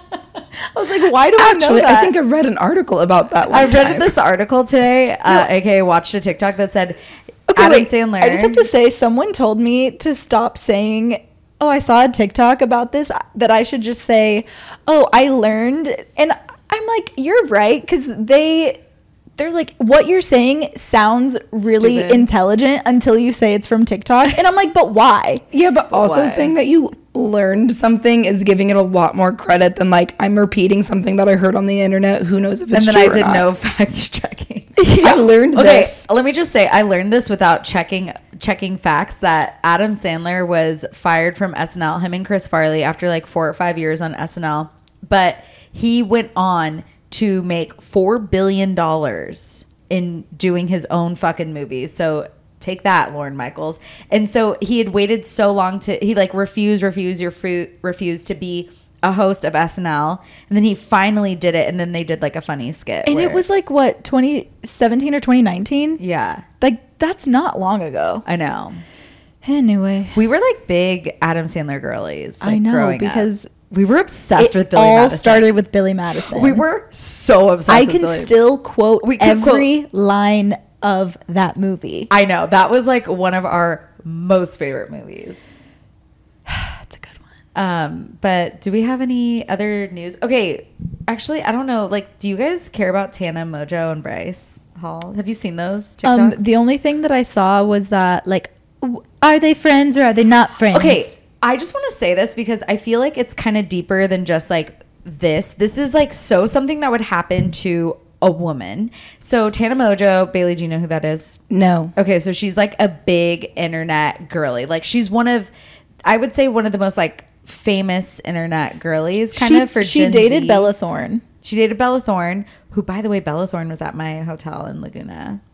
I was like, why do I know Actually, that? I think I read an article about that one I read time. this article today. Uh, A K A watched a TikTok that said Okay, Adam wait, Sandler. I just have to say, someone told me to stop saying, "Oh, I saw a TikTok about this." That I should just say, "Oh, I learned," and I'm like, "You're right," because they. They're like, what you're saying sounds really Stupid. intelligent until you say it's from TikTok. And I'm like, but why? Yeah, but also Why? saying that you learned something is giving it a lot more credit than like I'm repeating something that I heard on the internet. Who knows if and it's then true I or did not. no fact checking. I learned Okay, this. let me just say I learned this without checking checking facts that Adam Sandler was fired from S N L, him and Chris Farley, after like four or five years on S N L. But he went on to make four billion dollars in doing his own fucking movies. So take that, Lorne Michaels. And so he had waited so long to he like refused, refused, refu- refused to be a host of S N L, and then he finally did it, and then they did like a funny skit. And it where- was like, what, twenty seventeen or twenty nineteen? yeah, Like, that's not long ago. I know. Anyway. We were like big Adam Sandler girlies. Like, I know, growing up. because we were obsessed It with Billy all Madison. started with Billy Madison. We were so obsessed. I with can Billy. still quote We could every line of that movie. I know that was like one of our most favorite movies. That's a good one. Um, but do we have any other news? Okay, actually, I don't know. Like, do you guys care about Tana Mojo and Bryce Hall? Have you seen those Um, TikToks? the only thing that I saw was that, like, w- are they friends or are they not friends? Okay, I just want to say this because I feel like it's kind of deeper than just like this. This is like so something that would happen to a woman. So Tana Mojo, Bailey, do you know who that is? No. Okay, so she's like a big internet girly. Like she's one of, I would say one of the most like famous internet girlies kind she, of for she Gen dated Z. Bella Thorne. She dated Bella Thorne, who by the way, Bella Thorne was at my hotel in Laguna.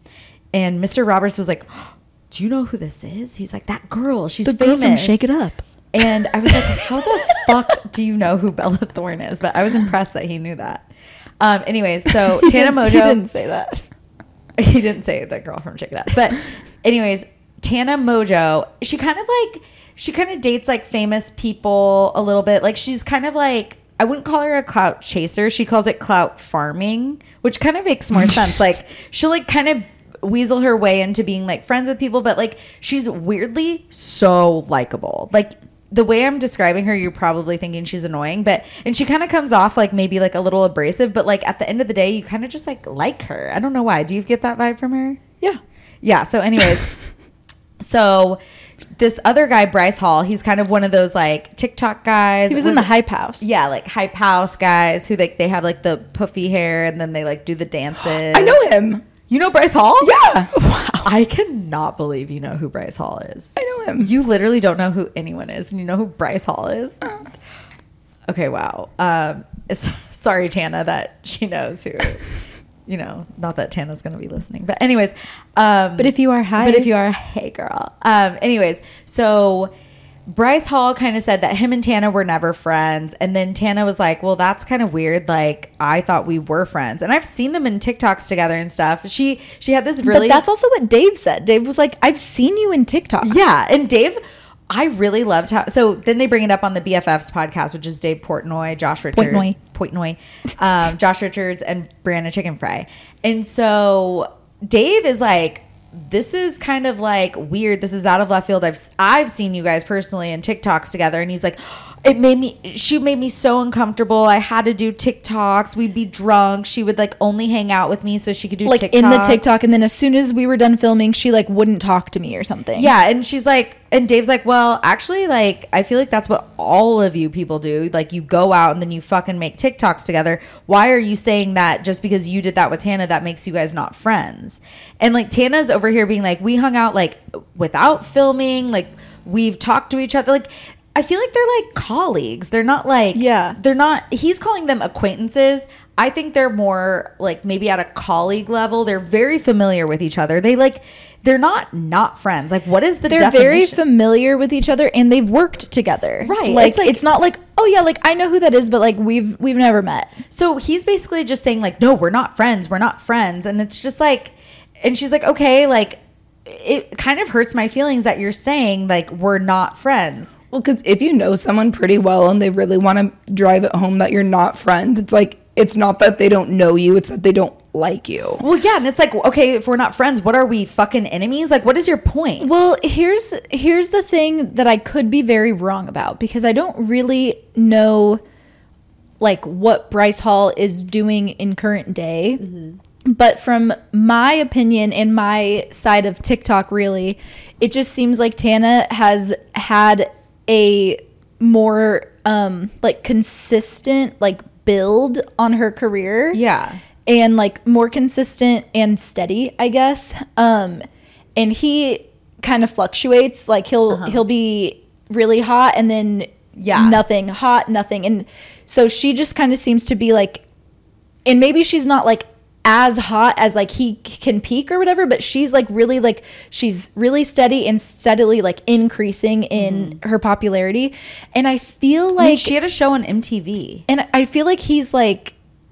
And Mister Roberts was like, do you know who this is? He's like, that girl, she's The girl famous. from Shake It Up. And I was like, how the fuck do you know who Bella Thorne is? But I was impressed that he knew that. Um, anyways, so Tana Mojo. He didn't say that. He didn't say the girl from Shake It Up. But anyways, Tana Mojo, she kind of like, she kind of dates like famous people a little bit. Like she's kind of like, I wouldn't call her a clout chaser. She calls it clout farming, which kind of makes more sense. Like she'll like kind of weasel her way into being like friends with people, but like she's weirdly so likable. Like the way I'm describing her, you're probably thinking she's annoying, but and she kind of comes off like maybe like a little abrasive, but like at the end of the day, you kind of just like like her. I don't know why. Do you get that vibe from her? Yeah. Yeah. So, anyways, so this other guy, Bryce Hall, he's kind of one of those like TikTok guys. He was in the Hype House. Yeah, like Hype House guys who like they have like the puffy hair and then they like do the dances. I know him. You know Bryce Hall? Yeah. Wow. I cannot believe you know who Bryce Hall is. I know him. You literally don't know who anyone is, and you know who Bryce Hall is. Okay, wow. Um, it's, sorry, Tana, that she knows who. You know, not that Tana's going to be listening, but anyways. Um, But if you are, hi. But if you are, hey, girl. Um, anyways, so Bryce Hall kind of said that him and Tana were never friends. And then Tana was like, well, that's kind of weird. Like, I thought we were friends. And I've seen them in TikToks together and stuff. She she had this really... But that's also what Dave said. Dave was like, I've seen you in TikToks. Yeah. And Dave, I really loved how... So then they bring it up on the B F Fs podcast, which is Dave Portnoy, Josh Richards... Portnoy. Portnoy. Um, Josh Richards and Brianna Chicken Fry. And so Dave is like... This is kind of like weird. This is out of left field. I've I've seen you guys personally in TikToks together, and he's like, it made me. She made me so uncomfortable. I had to do TikToks. We'd be drunk. She would like only hang out with me so she could do like TikToks. in the TikTok, and then as soon as we were done filming, she like wouldn't talk to me or something. Yeah, and she's like, and Dave's like, well, actually, like I feel like that's what all of you people do. Like you go out and then you fucking make TikToks together. Why are you saying that just because you did that with Tana that makes you guys not friends? And like Tana's over here being like, we hung out like without filming, like we've talked to each other. Like I feel like they're like colleagues. They're not like, Yeah. they're not, he's calling them acquaintances. I think they're more like maybe at a colleague level. They're very familiar with each other. They like, they're not not friends. Like what is the They're definition? very familiar with each other, and they've worked together. Right. Like It's like- it's not like, oh yeah, like I know who that is, but like we've we've never met. So he's basically just saying like, no, we're not friends. We're not friends. And it's just like, and she's like, okay, like it kind of hurts my feelings that you're saying like we're not friends. Well, because if you know someone pretty well and they really want to drive it home that you're not friends, it's like, it's not that they don't know you, it's that they don't like you. Well, yeah. And it's like, okay, if we're not friends, what are we, fucking enemies? Like, what is your point? Well, here's here's the thing that I could be very wrong about, because I don't really know like what Bryce Hall is doing in current day. Mm-hmm. But from my opinion and my side of TikTok, really, it just seems like Tana has had a more um, like consistent like build on her career. Yeah. And like more consistent and steady, I guess. Um, and he kind of fluctuates. Like he'll uh-huh. he'll be really hot and then yeah, nothing, hot, nothing. And so she just kind of seems to be like, and maybe she's not like as hot as like he can peak or whatever, but she's like really like she's really steady and steadily like increasing in mm. her popularity. And I feel like I mean, she had a show on M T V, and I feel like he's like,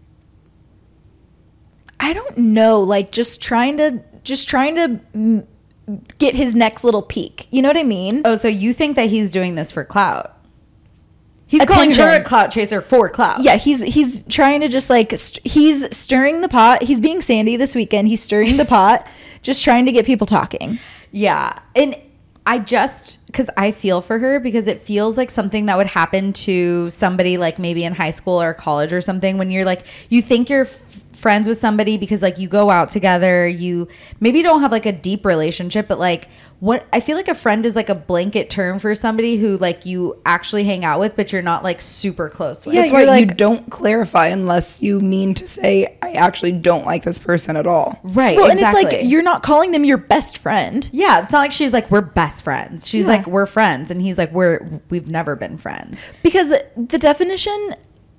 I don't know, like just trying to just trying to m- get his next little peak. You know what I mean? Oh, so you think that he's doing this for clout? He's Attention. calling her a clout chaser for clout. Yeah, he's he's trying to just like st- he's stirring the pot. He's being Sandy this weekend. He's stirring the pot, just trying to get people talking. Yeah, and I just because I feel for her, because it feels like something that would happen to somebody like maybe in high school or college or something, when you're like, you think you're f- friends with somebody because like you go out together, you maybe don't have like a deep relationship, but like what I feel like a friend is like a blanket term for somebody who like you actually hang out with, but you're not like super close with. Yeah, that's you're why like- you don't clarify unless you mean to say, I actually don't like this person at all. Right. Well, exactly. and it's like you're not calling them your best friend. Yeah, it's not like she's like, we're best friends. She's Yeah. like, we're friends, and he's like, we're we've never been friends. Because the definition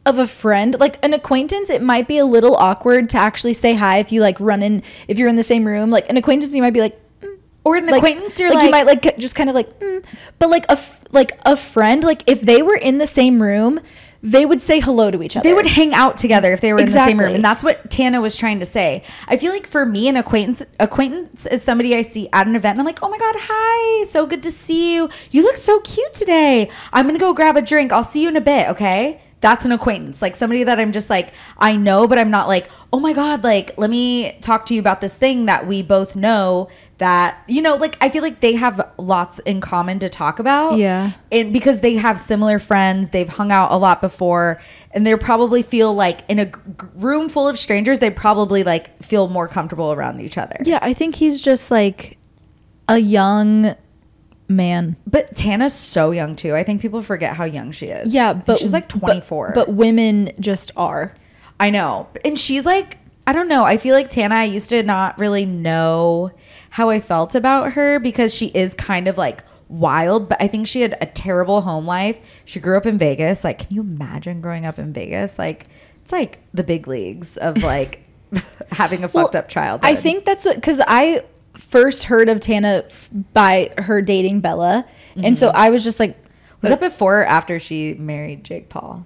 of a friend, like an acquaintance, it might be a little awkward to actually say hi if you like run in, if you're in the same room. Like an acquaintance, you might be like, mm. Or an like, acquaintance, you're like, like, you might like just kind of like, mm. But like a f- like a friend, like if they were in the same room, they would say hello to each other. they would hang out together if they were Exactly. in the same room. And that's what Tana was trying to say. I feel like for me, an acquaintance acquaintance is somebody I see at an event and I'm like, oh my God, hi, so good to see you. You look so cute today. I'm going to go grab a drink. I'll see you in a bit, okay? That's an acquaintance. Like somebody that I'm just like, I know, but I'm not like, oh my God, like, let me talk to you about this thing that we both know that, you know, like, I feel like they have lots in common to talk about. Yeah. And because they have similar friends, they've hung out a lot before, and they probably feel like in a g- room full of strangers, they probably like feel more comfortable around each other. Yeah, I think he's just like a young man. But Tana's so young too. I think people forget how young she is. Yeah, I think but she's like but- twenty-four. But, women just are. I know. And she's like, I don't know. I feel like Tana, I used to not really know how I felt about her because she is kind of like wild, but I think she had a terrible home life. She grew up in Vegas. Like, can you imagine growing up in Vegas? Like, it's like the big leagues of like having a fucked Well, up childhood. I think that's what, because I first heard of Tana f- by her dating Bella. And so I was just like, Was that before or after she married Jake Paul?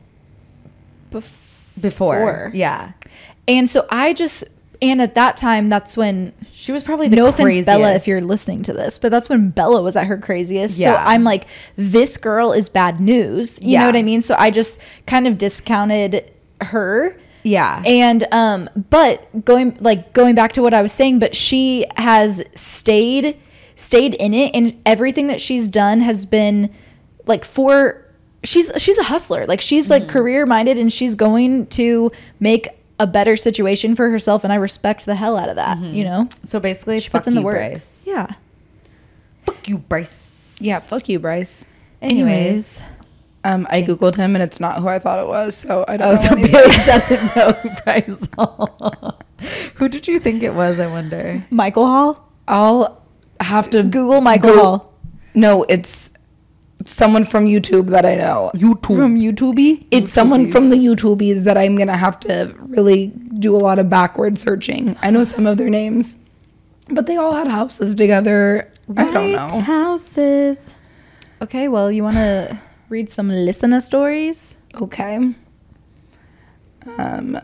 bef- Before. Before. Yeah. and so I just, and at that time, that's when, She was probably the no craziest. offense, Bella, if you're listening to this, but that's when Bella was at her craziest. Yeah. So I'm like, this girl is bad news. You Yeah. know what I mean? So I just kind of discounted her. Yeah. And um but going like going back to what I was saying, but she has stayed stayed in it, and everything that she's done has been like for she's she's a hustler. Like she's like career minded, and she's going to make a better situation for herself, and I respect the hell out of that, you know? So basically, She fuck puts in the you, work. Bryce. Yeah. Fuck you, Bryce. Yeah, fuck you, Bryce. Anyways, Um, I googled him and it's not who I thought it was, so I don't Oh, know. so anything. Bailey doesn't know who Bryce Hall. Who did you think it was, I wonder? Michael Hall. I'll have to Google Michael go- Hall. No, it's someone from YouTube that I know. YouTube. From YouTube. It's someone from the YouTubies that I'm gonna have to really do a lot of backward searching. I know some of their names, but they all had houses together. I don't know. Houses. Okay, well, you want to read some listener stories? Okay. Um.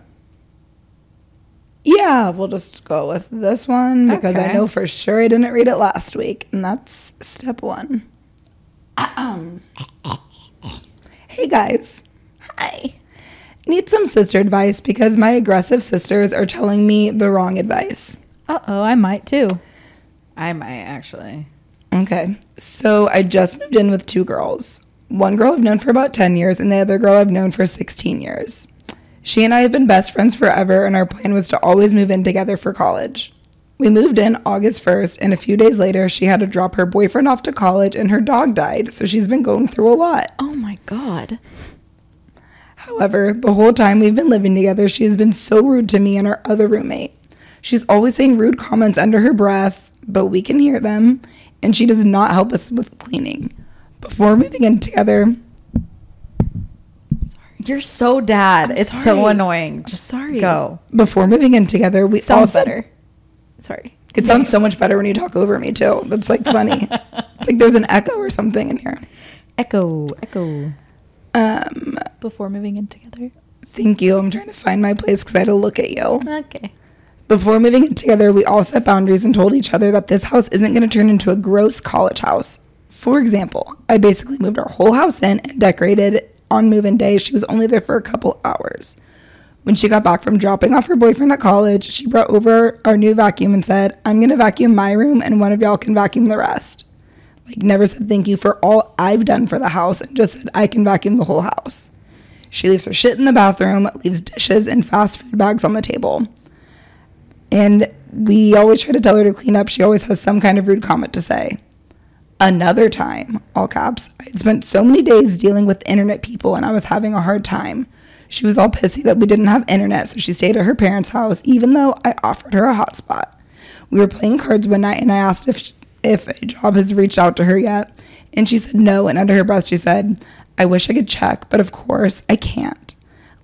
Yeah, we'll just go with this one because I Okay. know for sure I didn't read it last week, and that's step one. Ahem. Hey guys. Hi. Need some sister advice because my aggressive sisters are telling me the wrong advice. Uh-oh, I might too. I might, actually. Okay. So I just moved in with two girls. One girl I've known for about ten years, and the other girl I've known for sixteen years. She and I have been best friends forever, and our plan was to always move in together for college. We moved in August first, and a few days later, she had to drop her boyfriend off to college, and her dog died, so she's been going through a lot. Oh my God. However, the whole time we've been living together, she has been so rude to me and our other roommate. She's always saying rude comments under her breath, but we can hear them, and she does not help us with cleaning. Before moving in together, You're so dad. I'm it's sorry. so annoying. I'm Just sorry. go. before moving in together, we Sounds also, better. Sorry. It sounds so much better when you talk over me too. That's like funny. It's like there's an echo or something in here. Echo. Echo. Um, Before moving in together. thank you. I'm trying to find my place because I had to look at you. Okay. Before moving in together, we all set boundaries and told each other that this house isn't going to turn into a gross college house. For example, I basically moved our whole house in and decorated on move-in day. She was only there for a couple hours. When she got back from dropping off her boyfriend at college, she brought over our new vacuum and said, I'm going to vacuum my room and one of y'all can vacuum the rest. Like, never said thank you for all I've done for the house and just said I can vacuum the whole house. She leaves her shit in the bathroom, leaves dishes and fast food bags on the table. And we always try to tell her to clean up. She always has some kind of rude comment to say. Another time, all caps, I had spent so many days dealing with internet people and I was having a hard time. She was all pissy that we didn't have internet, so she stayed at her parents' house, even though I offered her a hotspot. We were playing cards one night and I asked if she, if a job has reached out to her yet, and she said no, and under her breath she said, I wish I could check, but of course I can't.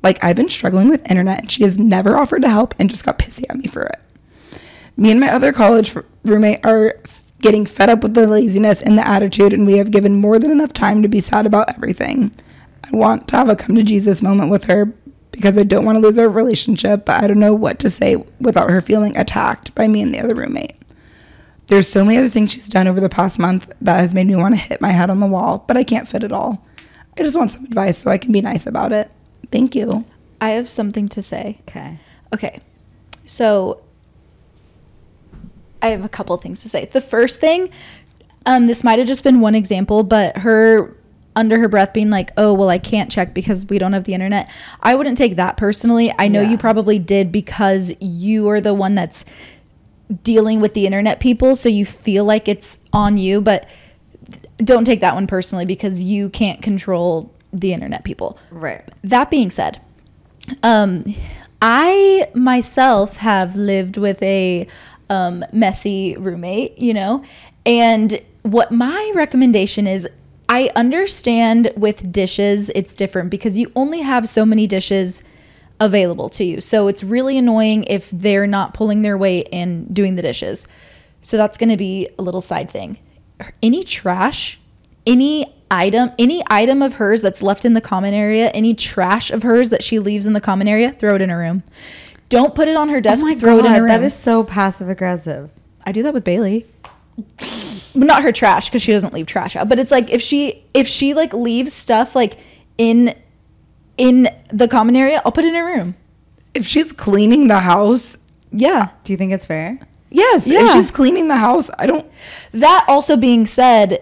Like, I've been struggling with internet and she has never offered to help and just got pissy at me for it. Me and my other college roommate are getting fed up with the laziness and the attitude, and we have given more than enough time to be sad about everything. I want to have a come to Jesus moment with her because I don't want to lose our relationship, but I don't know what to say without her feeling attacked by me and the other roommate. There's so many other things she's done over the past month that has made me want to hit my head on the wall, but I can't fit it all. I just want some advice so I can be nice about it. Thank you. I have something to say. Okay. Okay. So I have a couple things to say. The first thing, um, this might have just been one example, but her under her breath being like, oh, well, I can't check because we don't have the internet. I wouldn't take that personally. I know Yeah. you probably did because you are the one that's dealing with the internet people. So you feel like it's on you, but don't take that one personally because you can't control the internet people. Right. That being said, um, I myself have lived with a um, messy roommate, you know, and what my recommendation is, I understand with dishes, it's different because you only have so many dishes available to you. So it's really annoying if they're not pulling their weight and doing the dishes. So that's going to be a little side thing. Any trash, any item, any item of hers that's left in the common area, any trash of hers that she leaves in the common area, throw it in her room. Don't put it on her desk. Oh my throw God, it in her room. that is so passive aggressive. I do that with Bailey. But not her trash because she doesn't leave trash out. But it's like if she if she like leaves stuff like in in the common area, I'll put it in her room. If she's cleaning the house, Yeah. Do you think it's fair? yes. Yeah. If she's cleaning the house, I don't. That also being said,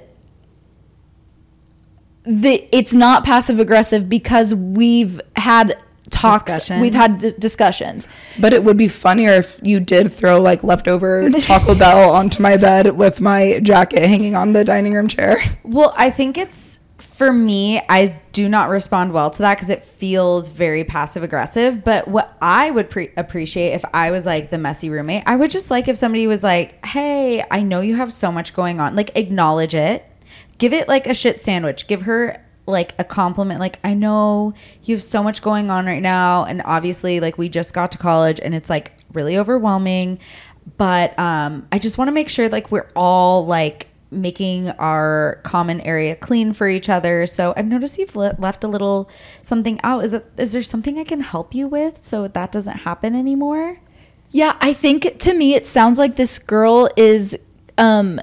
the it's not passive aggressive because we've had talks, Discussions. we've had d- discussions. But it would be funnier if you did throw like leftover Taco Bell onto my bed with my jacket hanging on the dining room chair. Well, I think it's, for me, I do not respond well to that because it feels very passive aggressive. But what I would pre- appreciate if I was like the messy roommate, I would just like if somebody was like, hey, I know you have so much going on. Like, acknowledge it. Give it like a shit sandwich. Give her like a compliment. Like, I know you have so much going on right now. And obviously, like, we just got to college and it's like really overwhelming. But um, I just want to make sure like we're all like making our common area clean for each other. So I've noticed you've le- left a little something out. Is that, is there something I can help you with so that doesn't happen anymore? Yeah, I think to me it sounds like this girl is um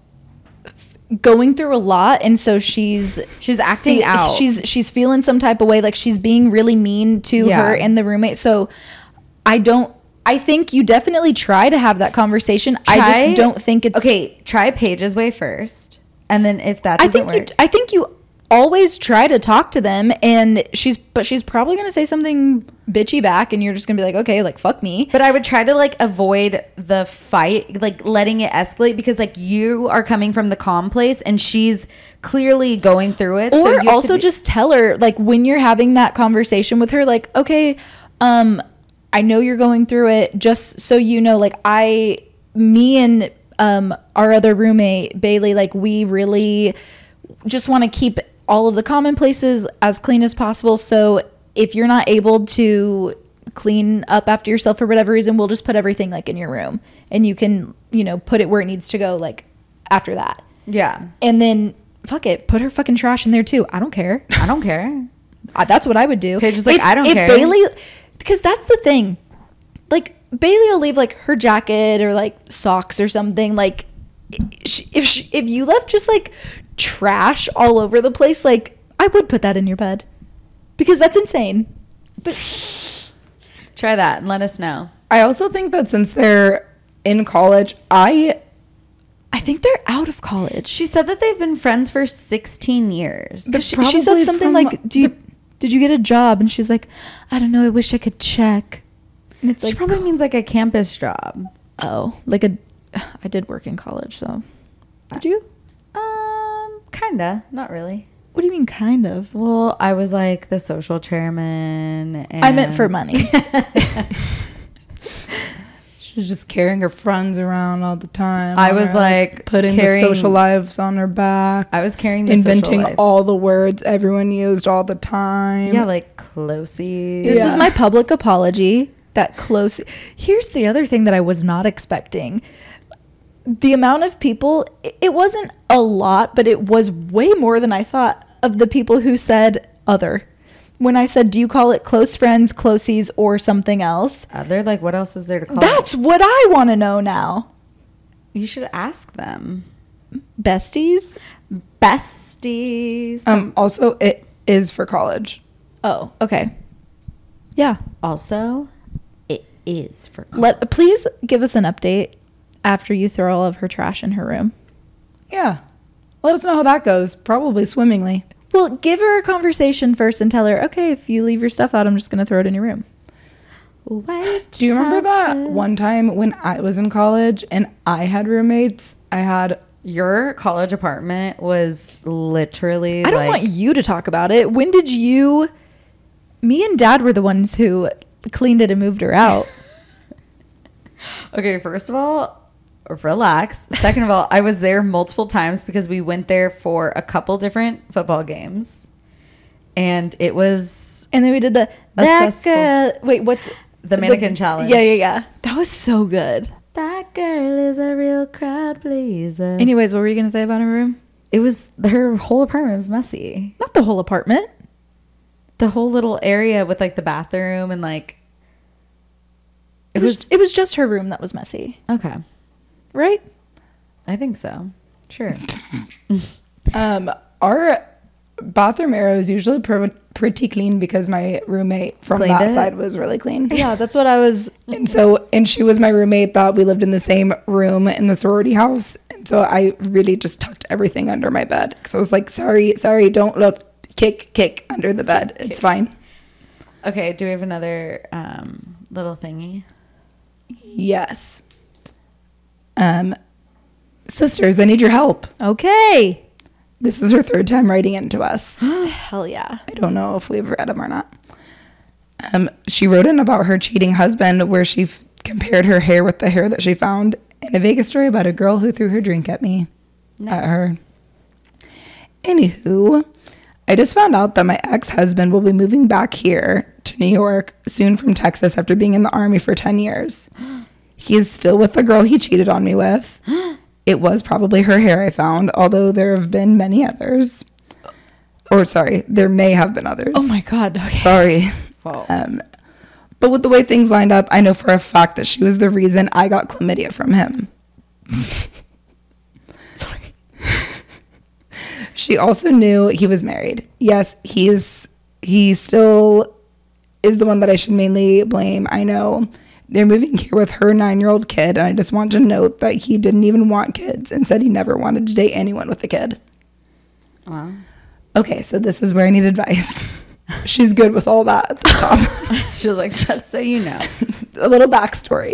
f- going through a lot, and so she's She's acting fe- out. She's she's feeling some type of way, like she's being really mean to Yeah. her and the roommate. So I don't I think you definitely try to have that conversation. I Try- just don't think it's Okay, try Paige's way first. And then if that I doesn't think work. you I think you always try to talk to them, and she's but she's probably going to say something bitchy back, and you're just going to be like, okay, like fuck me. But I would try to like avoid the fight, like letting it escalate, because like you are coming from the calm place and she's clearly going through it. So Or you have to also be- just tell her, like, when you're having that conversation with her, like, okay, um, I know you're going through it. Just so you know, like, I, me and um, our other roommate, Bailey, like, we really just want to keep all of the common places as clean as possible. So if you're not able to clean up after yourself for whatever reason, we'll just put everything like in your room, and you can, you know, put it where it needs to go, like, after that. yeah, And then fuck it, put her fucking trash in there too. I don't care. I don't care. Uh, that's what I would do. Paige is like, If- I don't if care. Bailey, because that's the thing. Like, Bailey will leave like her jacket or like socks or something. Like, sh- if she, if you left just like trash all over the place, like, I would put that in your bed because that's insane. But Try that and let us know. I also think that since they're in college, I I think they're out of college. She said that they've been friends for sixteen years. They're she, she said probably something from like, "Do you the- did you get a job?" And she's like, "I don't know. I wish I could check." And it's She like, probably means like a campus job. oh, like a. I did work in college, so. Did you? Um, kinda, not really. What do you mean, kind of? Well, I was like the social chairman. And I meant for money. She's just carrying her friends around all the time. I on was her, like, putting carrying- the social lives on her back. I was carrying the inventing social life. all the words everyone used all the time. Yeah, like closey. This Yeah. is my public apology. That close. Here's the other thing that I was not expecting. The amount of people, it wasn't a lot, but it was way more than I thought of the people who said other. When I said, do you call it close friends, closies, or something else? Uh, they're like, what else is there to call That's it? what I want to know now. You should ask them. Besties? Besties. Um. Also, it is for college. Oh, okay. Yeah. Also, it is for college. Let please give us an update after you throw all of her trash in her room. Yeah. Let us know how that goes. Probably swimmingly. Well, give her a conversation first and tell her, okay, if you leave your stuff out, I'm just going to throw it in your room. White Do you remember that houses. one time when I was in college and I had roommates? I had Your college apartment was literally I don't like, want you to talk about it. When did you... Me and Dad were the ones who cleaned it and moved her out. Okay, first of all, relax. Second of all, I was there multiple times because we went there for a couple different football games. And it was And then we did the... A That cesspool. girl- wait, what's... the mannequin challenge. Yeah, yeah, yeah. That was so good. That girl is a real crowd pleaser. Anyways, what were you going to say about her room? It was, her whole apartment was messy. Not the whole apartment. The whole little area with like the bathroom and like, It was, it was just her room that was messy, okay. right? I think so. Sure. um our bathroom area was usually pr- pretty clean because my roommate from Cleaned that it? side was really clean. Yeah, that's what I was... And so, and she was my roommate that we lived in the same room in the sorority house. And so I really just tucked everything under my bed. Because I was like, sorry, sorry, don't look, kick, kick under the bed. It's fine. Okay, do we have another um, little thingy? Yes. Um, sisters, I need your help. Okay. This is her third time writing into us. Hell yeah. I don't know if we've read them or not. Um, she wrote in about her cheating husband where she f- compared her hair with the hair that she found in a Vegas story about a girl who threw her drink at me. At her. Anywho, I just found out that my ex-husband will be moving back here to New York soon from Texas after being in the army for ten years. He is still with the girl he cheated on me with. It was probably her hair I found, although there have been many others. Or sorry, there may have been others. Oh my God. Okay. Sorry. Um, but with the way things lined up, I know for a fact that she was the reason I got chlamydia from him. Sorry. She also knew he was married. Yes, he is. He still is the one that I should mainly blame. I know they're moving here with her nine-year-old kid, and I just want to note that he didn't even want kids and said he never wanted to date anyone with a kid. Wow. Okay, so this is where I need advice. She's good with all that at the top. She was like, just so you know. A little backstory.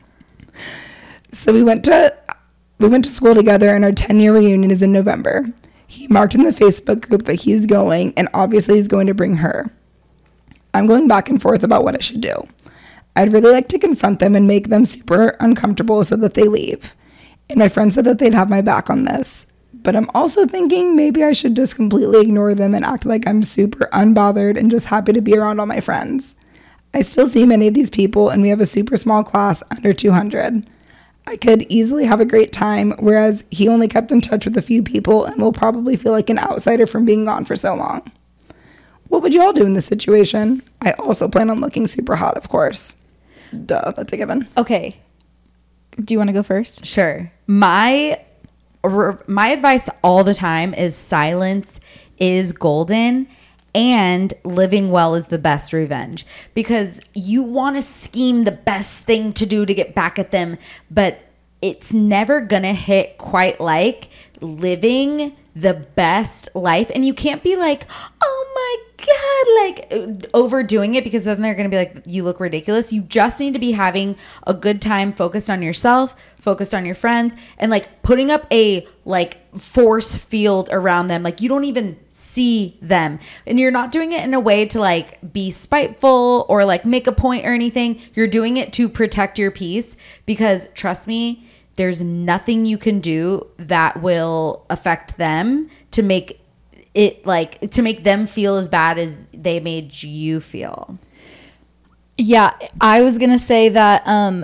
So we went to we went to school together, and our ten-year reunion is in November. He marked in the Facebook group that he's going, and obviously he's going to bring her. I'm going back and forth about what I should do. I'd really like to confront them and make them super uncomfortable so that they leave. And my friend said that they'd have my back on this. But I'm also thinking maybe I should just completely ignore them and act like I'm super unbothered and just happy to be around all my friends. I still see many of these people, and we have a super small class, under two hundred. I could easily have a great time, whereas he only kept in touch with a few people and will probably feel like an outsider from being gone for so long. What would you all do in this situation? I also plan on looking super hot, of course. Duh, that's a given. Okay. Do you want to go first? Sure. My my advice all the time is silence is golden and living well is the best revenge, because you want to scheme the best thing to do to get back at them, but it's never going to hit quite like living the best life. And you can't be like, oh my God, like overdoing it, because then they're going to be like, you look ridiculous. You just need to be having a good time, focused on yourself, focused on your friends, and like putting up a like force field around them. Like you don't even see them, and you're not doing it in a way to like be spiteful or like make a point or anything. You're doing it to protect your peace, because trust me, there's nothing you can do that will affect them to make it like to make them feel as bad as they made you feel. Yeah, I was gonna say that um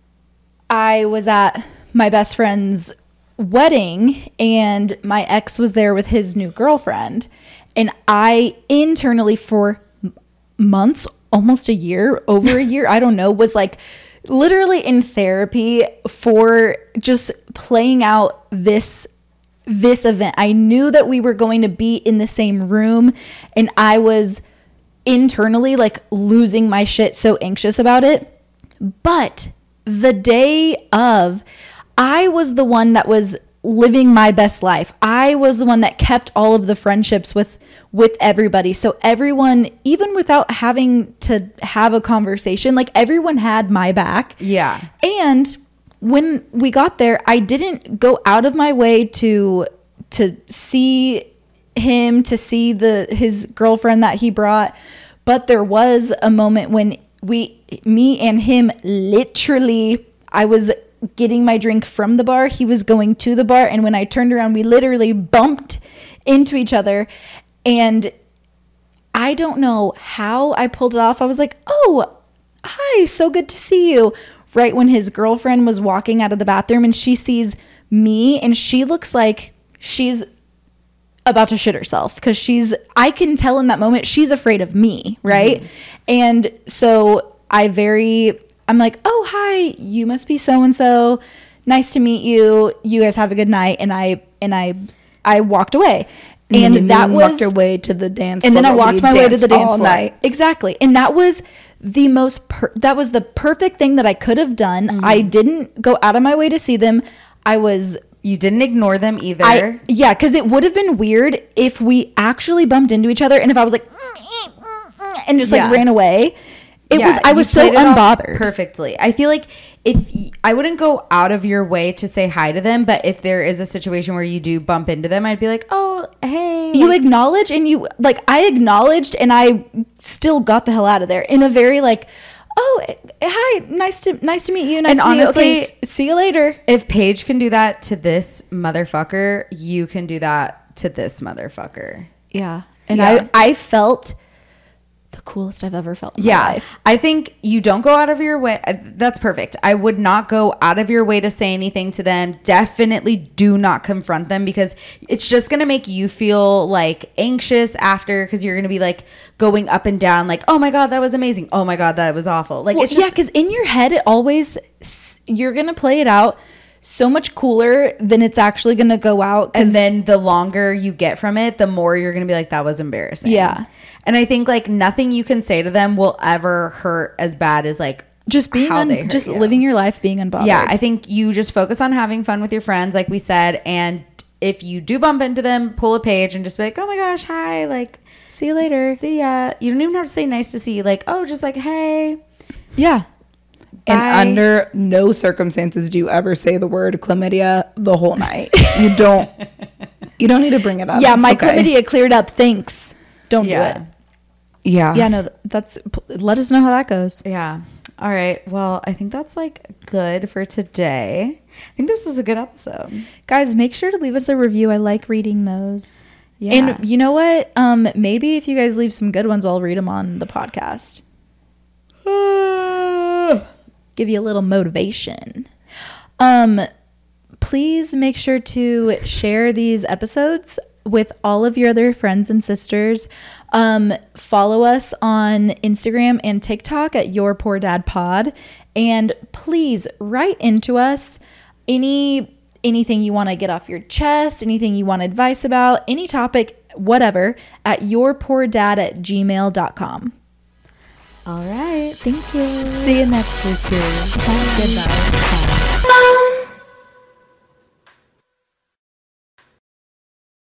I was at my best friend's wedding and my ex was there with his new girlfriend, and I internally for months, almost a year, over a year, I don't know, was like literally in therapy for just playing out this this event. I knew that we were going to be in the same room, and I was internally like losing my shit, so anxious about it. But the day of, I was the one that was living my best life. I was the one that kept all of the friendships with with everybody. So everyone, even without having to have a conversation, like everyone had my back. Yeah. And when we got there, I didn't go out of my way to to see him, to see the his girlfriend that he brought. But there was a moment when we, me and him, literally, I was getting my drink from the bar. He was going to the bar. And when I turned around, we literally bumped into each other. And I don't know how I pulled it off. I was like, oh, hi, so good to see you. Right when his girlfriend was walking out of the bathroom, and she sees me, and she looks like she's about to shit herself, because she's, I can tell in that moment she's afraid of me, right? Mm-hmm. And so I very, I'm like, oh, hi, you must be so-and-so. Nice to meet you. You guys have a good night. And I, and I, I walked away. And, and that was, walked your way to the dance and floor. then I walked my way to the dance all floor. Night. Exactly. And that was the most, per- that was the perfect thing that I could have done. Mm-hmm. I didn't go out of my way to see them. I was, You didn't ignore them either. I, yeah, because it would have been weird if we actually bumped into each other, and if I was like, and just like Yeah. ran away. It Yeah, was, I you was so played it off unbothered. Perfectly. I feel like if y- I wouldn't go out of your way to say hi to them, but if there is a situation where you do bump into them, I'd be like, oh, hey. You acknowledge, and you, like, I acknowledged, and I still got the hell out of there in a very like, oh, hi, nice to nice to meet you. Nice And to honestly, see you. Okay, see you later. If Paige can do that to this motherfucker, you can do that to this motherfucker. Yeah. And Yeah. I, I felt the coolest I've ever felt in Yeah, my life. I think you don't go out of your way. uh, That's perfect. I would not go out of your way to say anything to them. Definitely do not confront them, because it's just going to make you feel like anxious after, because you're going to be like going up and down like, oh my God, that was amazing. Oh my God, that was awful. Like, Well, it's yeah, just, because in your head, it always, you're going to play it out so much cooler than it's actually going to go out. and then the longer you get from it, the more you're going to be like, that was embarrassing. Yeah. And I think like nothing you can say to them will ever hurt as bad as like just being, how un- they hurt just you. living your life being unbothered. Yeah, I think you just focus on having fun with your friends, like we said. And if you do bump into them, pull a Page and just be like, oh my gosh, hi. Like, see you later. see ya. You don't even have to say nice to see you. Like, oh, just like, hey. Yeah. And Bye. under no circumstances do you ever say the word chlamydia the whole night. You don't. You don't need to bring it up. Yeah, It's my okay. chlamydia cleared up. Thanks. Don't Yeah. do it. Yeah. Yeah, no, that's, let us know how that goes. Yeah. All right. Well, I think that's like good for today. I think this is a good episode. Guys, make sure to leave us a review. I like reading those. Yeah. And you know what? Um, maybe if you guys leave some good ones, I'll read them on the podcast. Give you a little motivation. Um, please make sure to share these episodes with all of your other friends and sisters. Um, follow us on Instagram and TikTok at Your Poor Dad Pod. And please write into us any anything you want to get off your chest, anything you want advice about, any topic, whatever, at yourpoordad at gmail dot com. All right. Thank you. See you next week. Goodbye. Bye.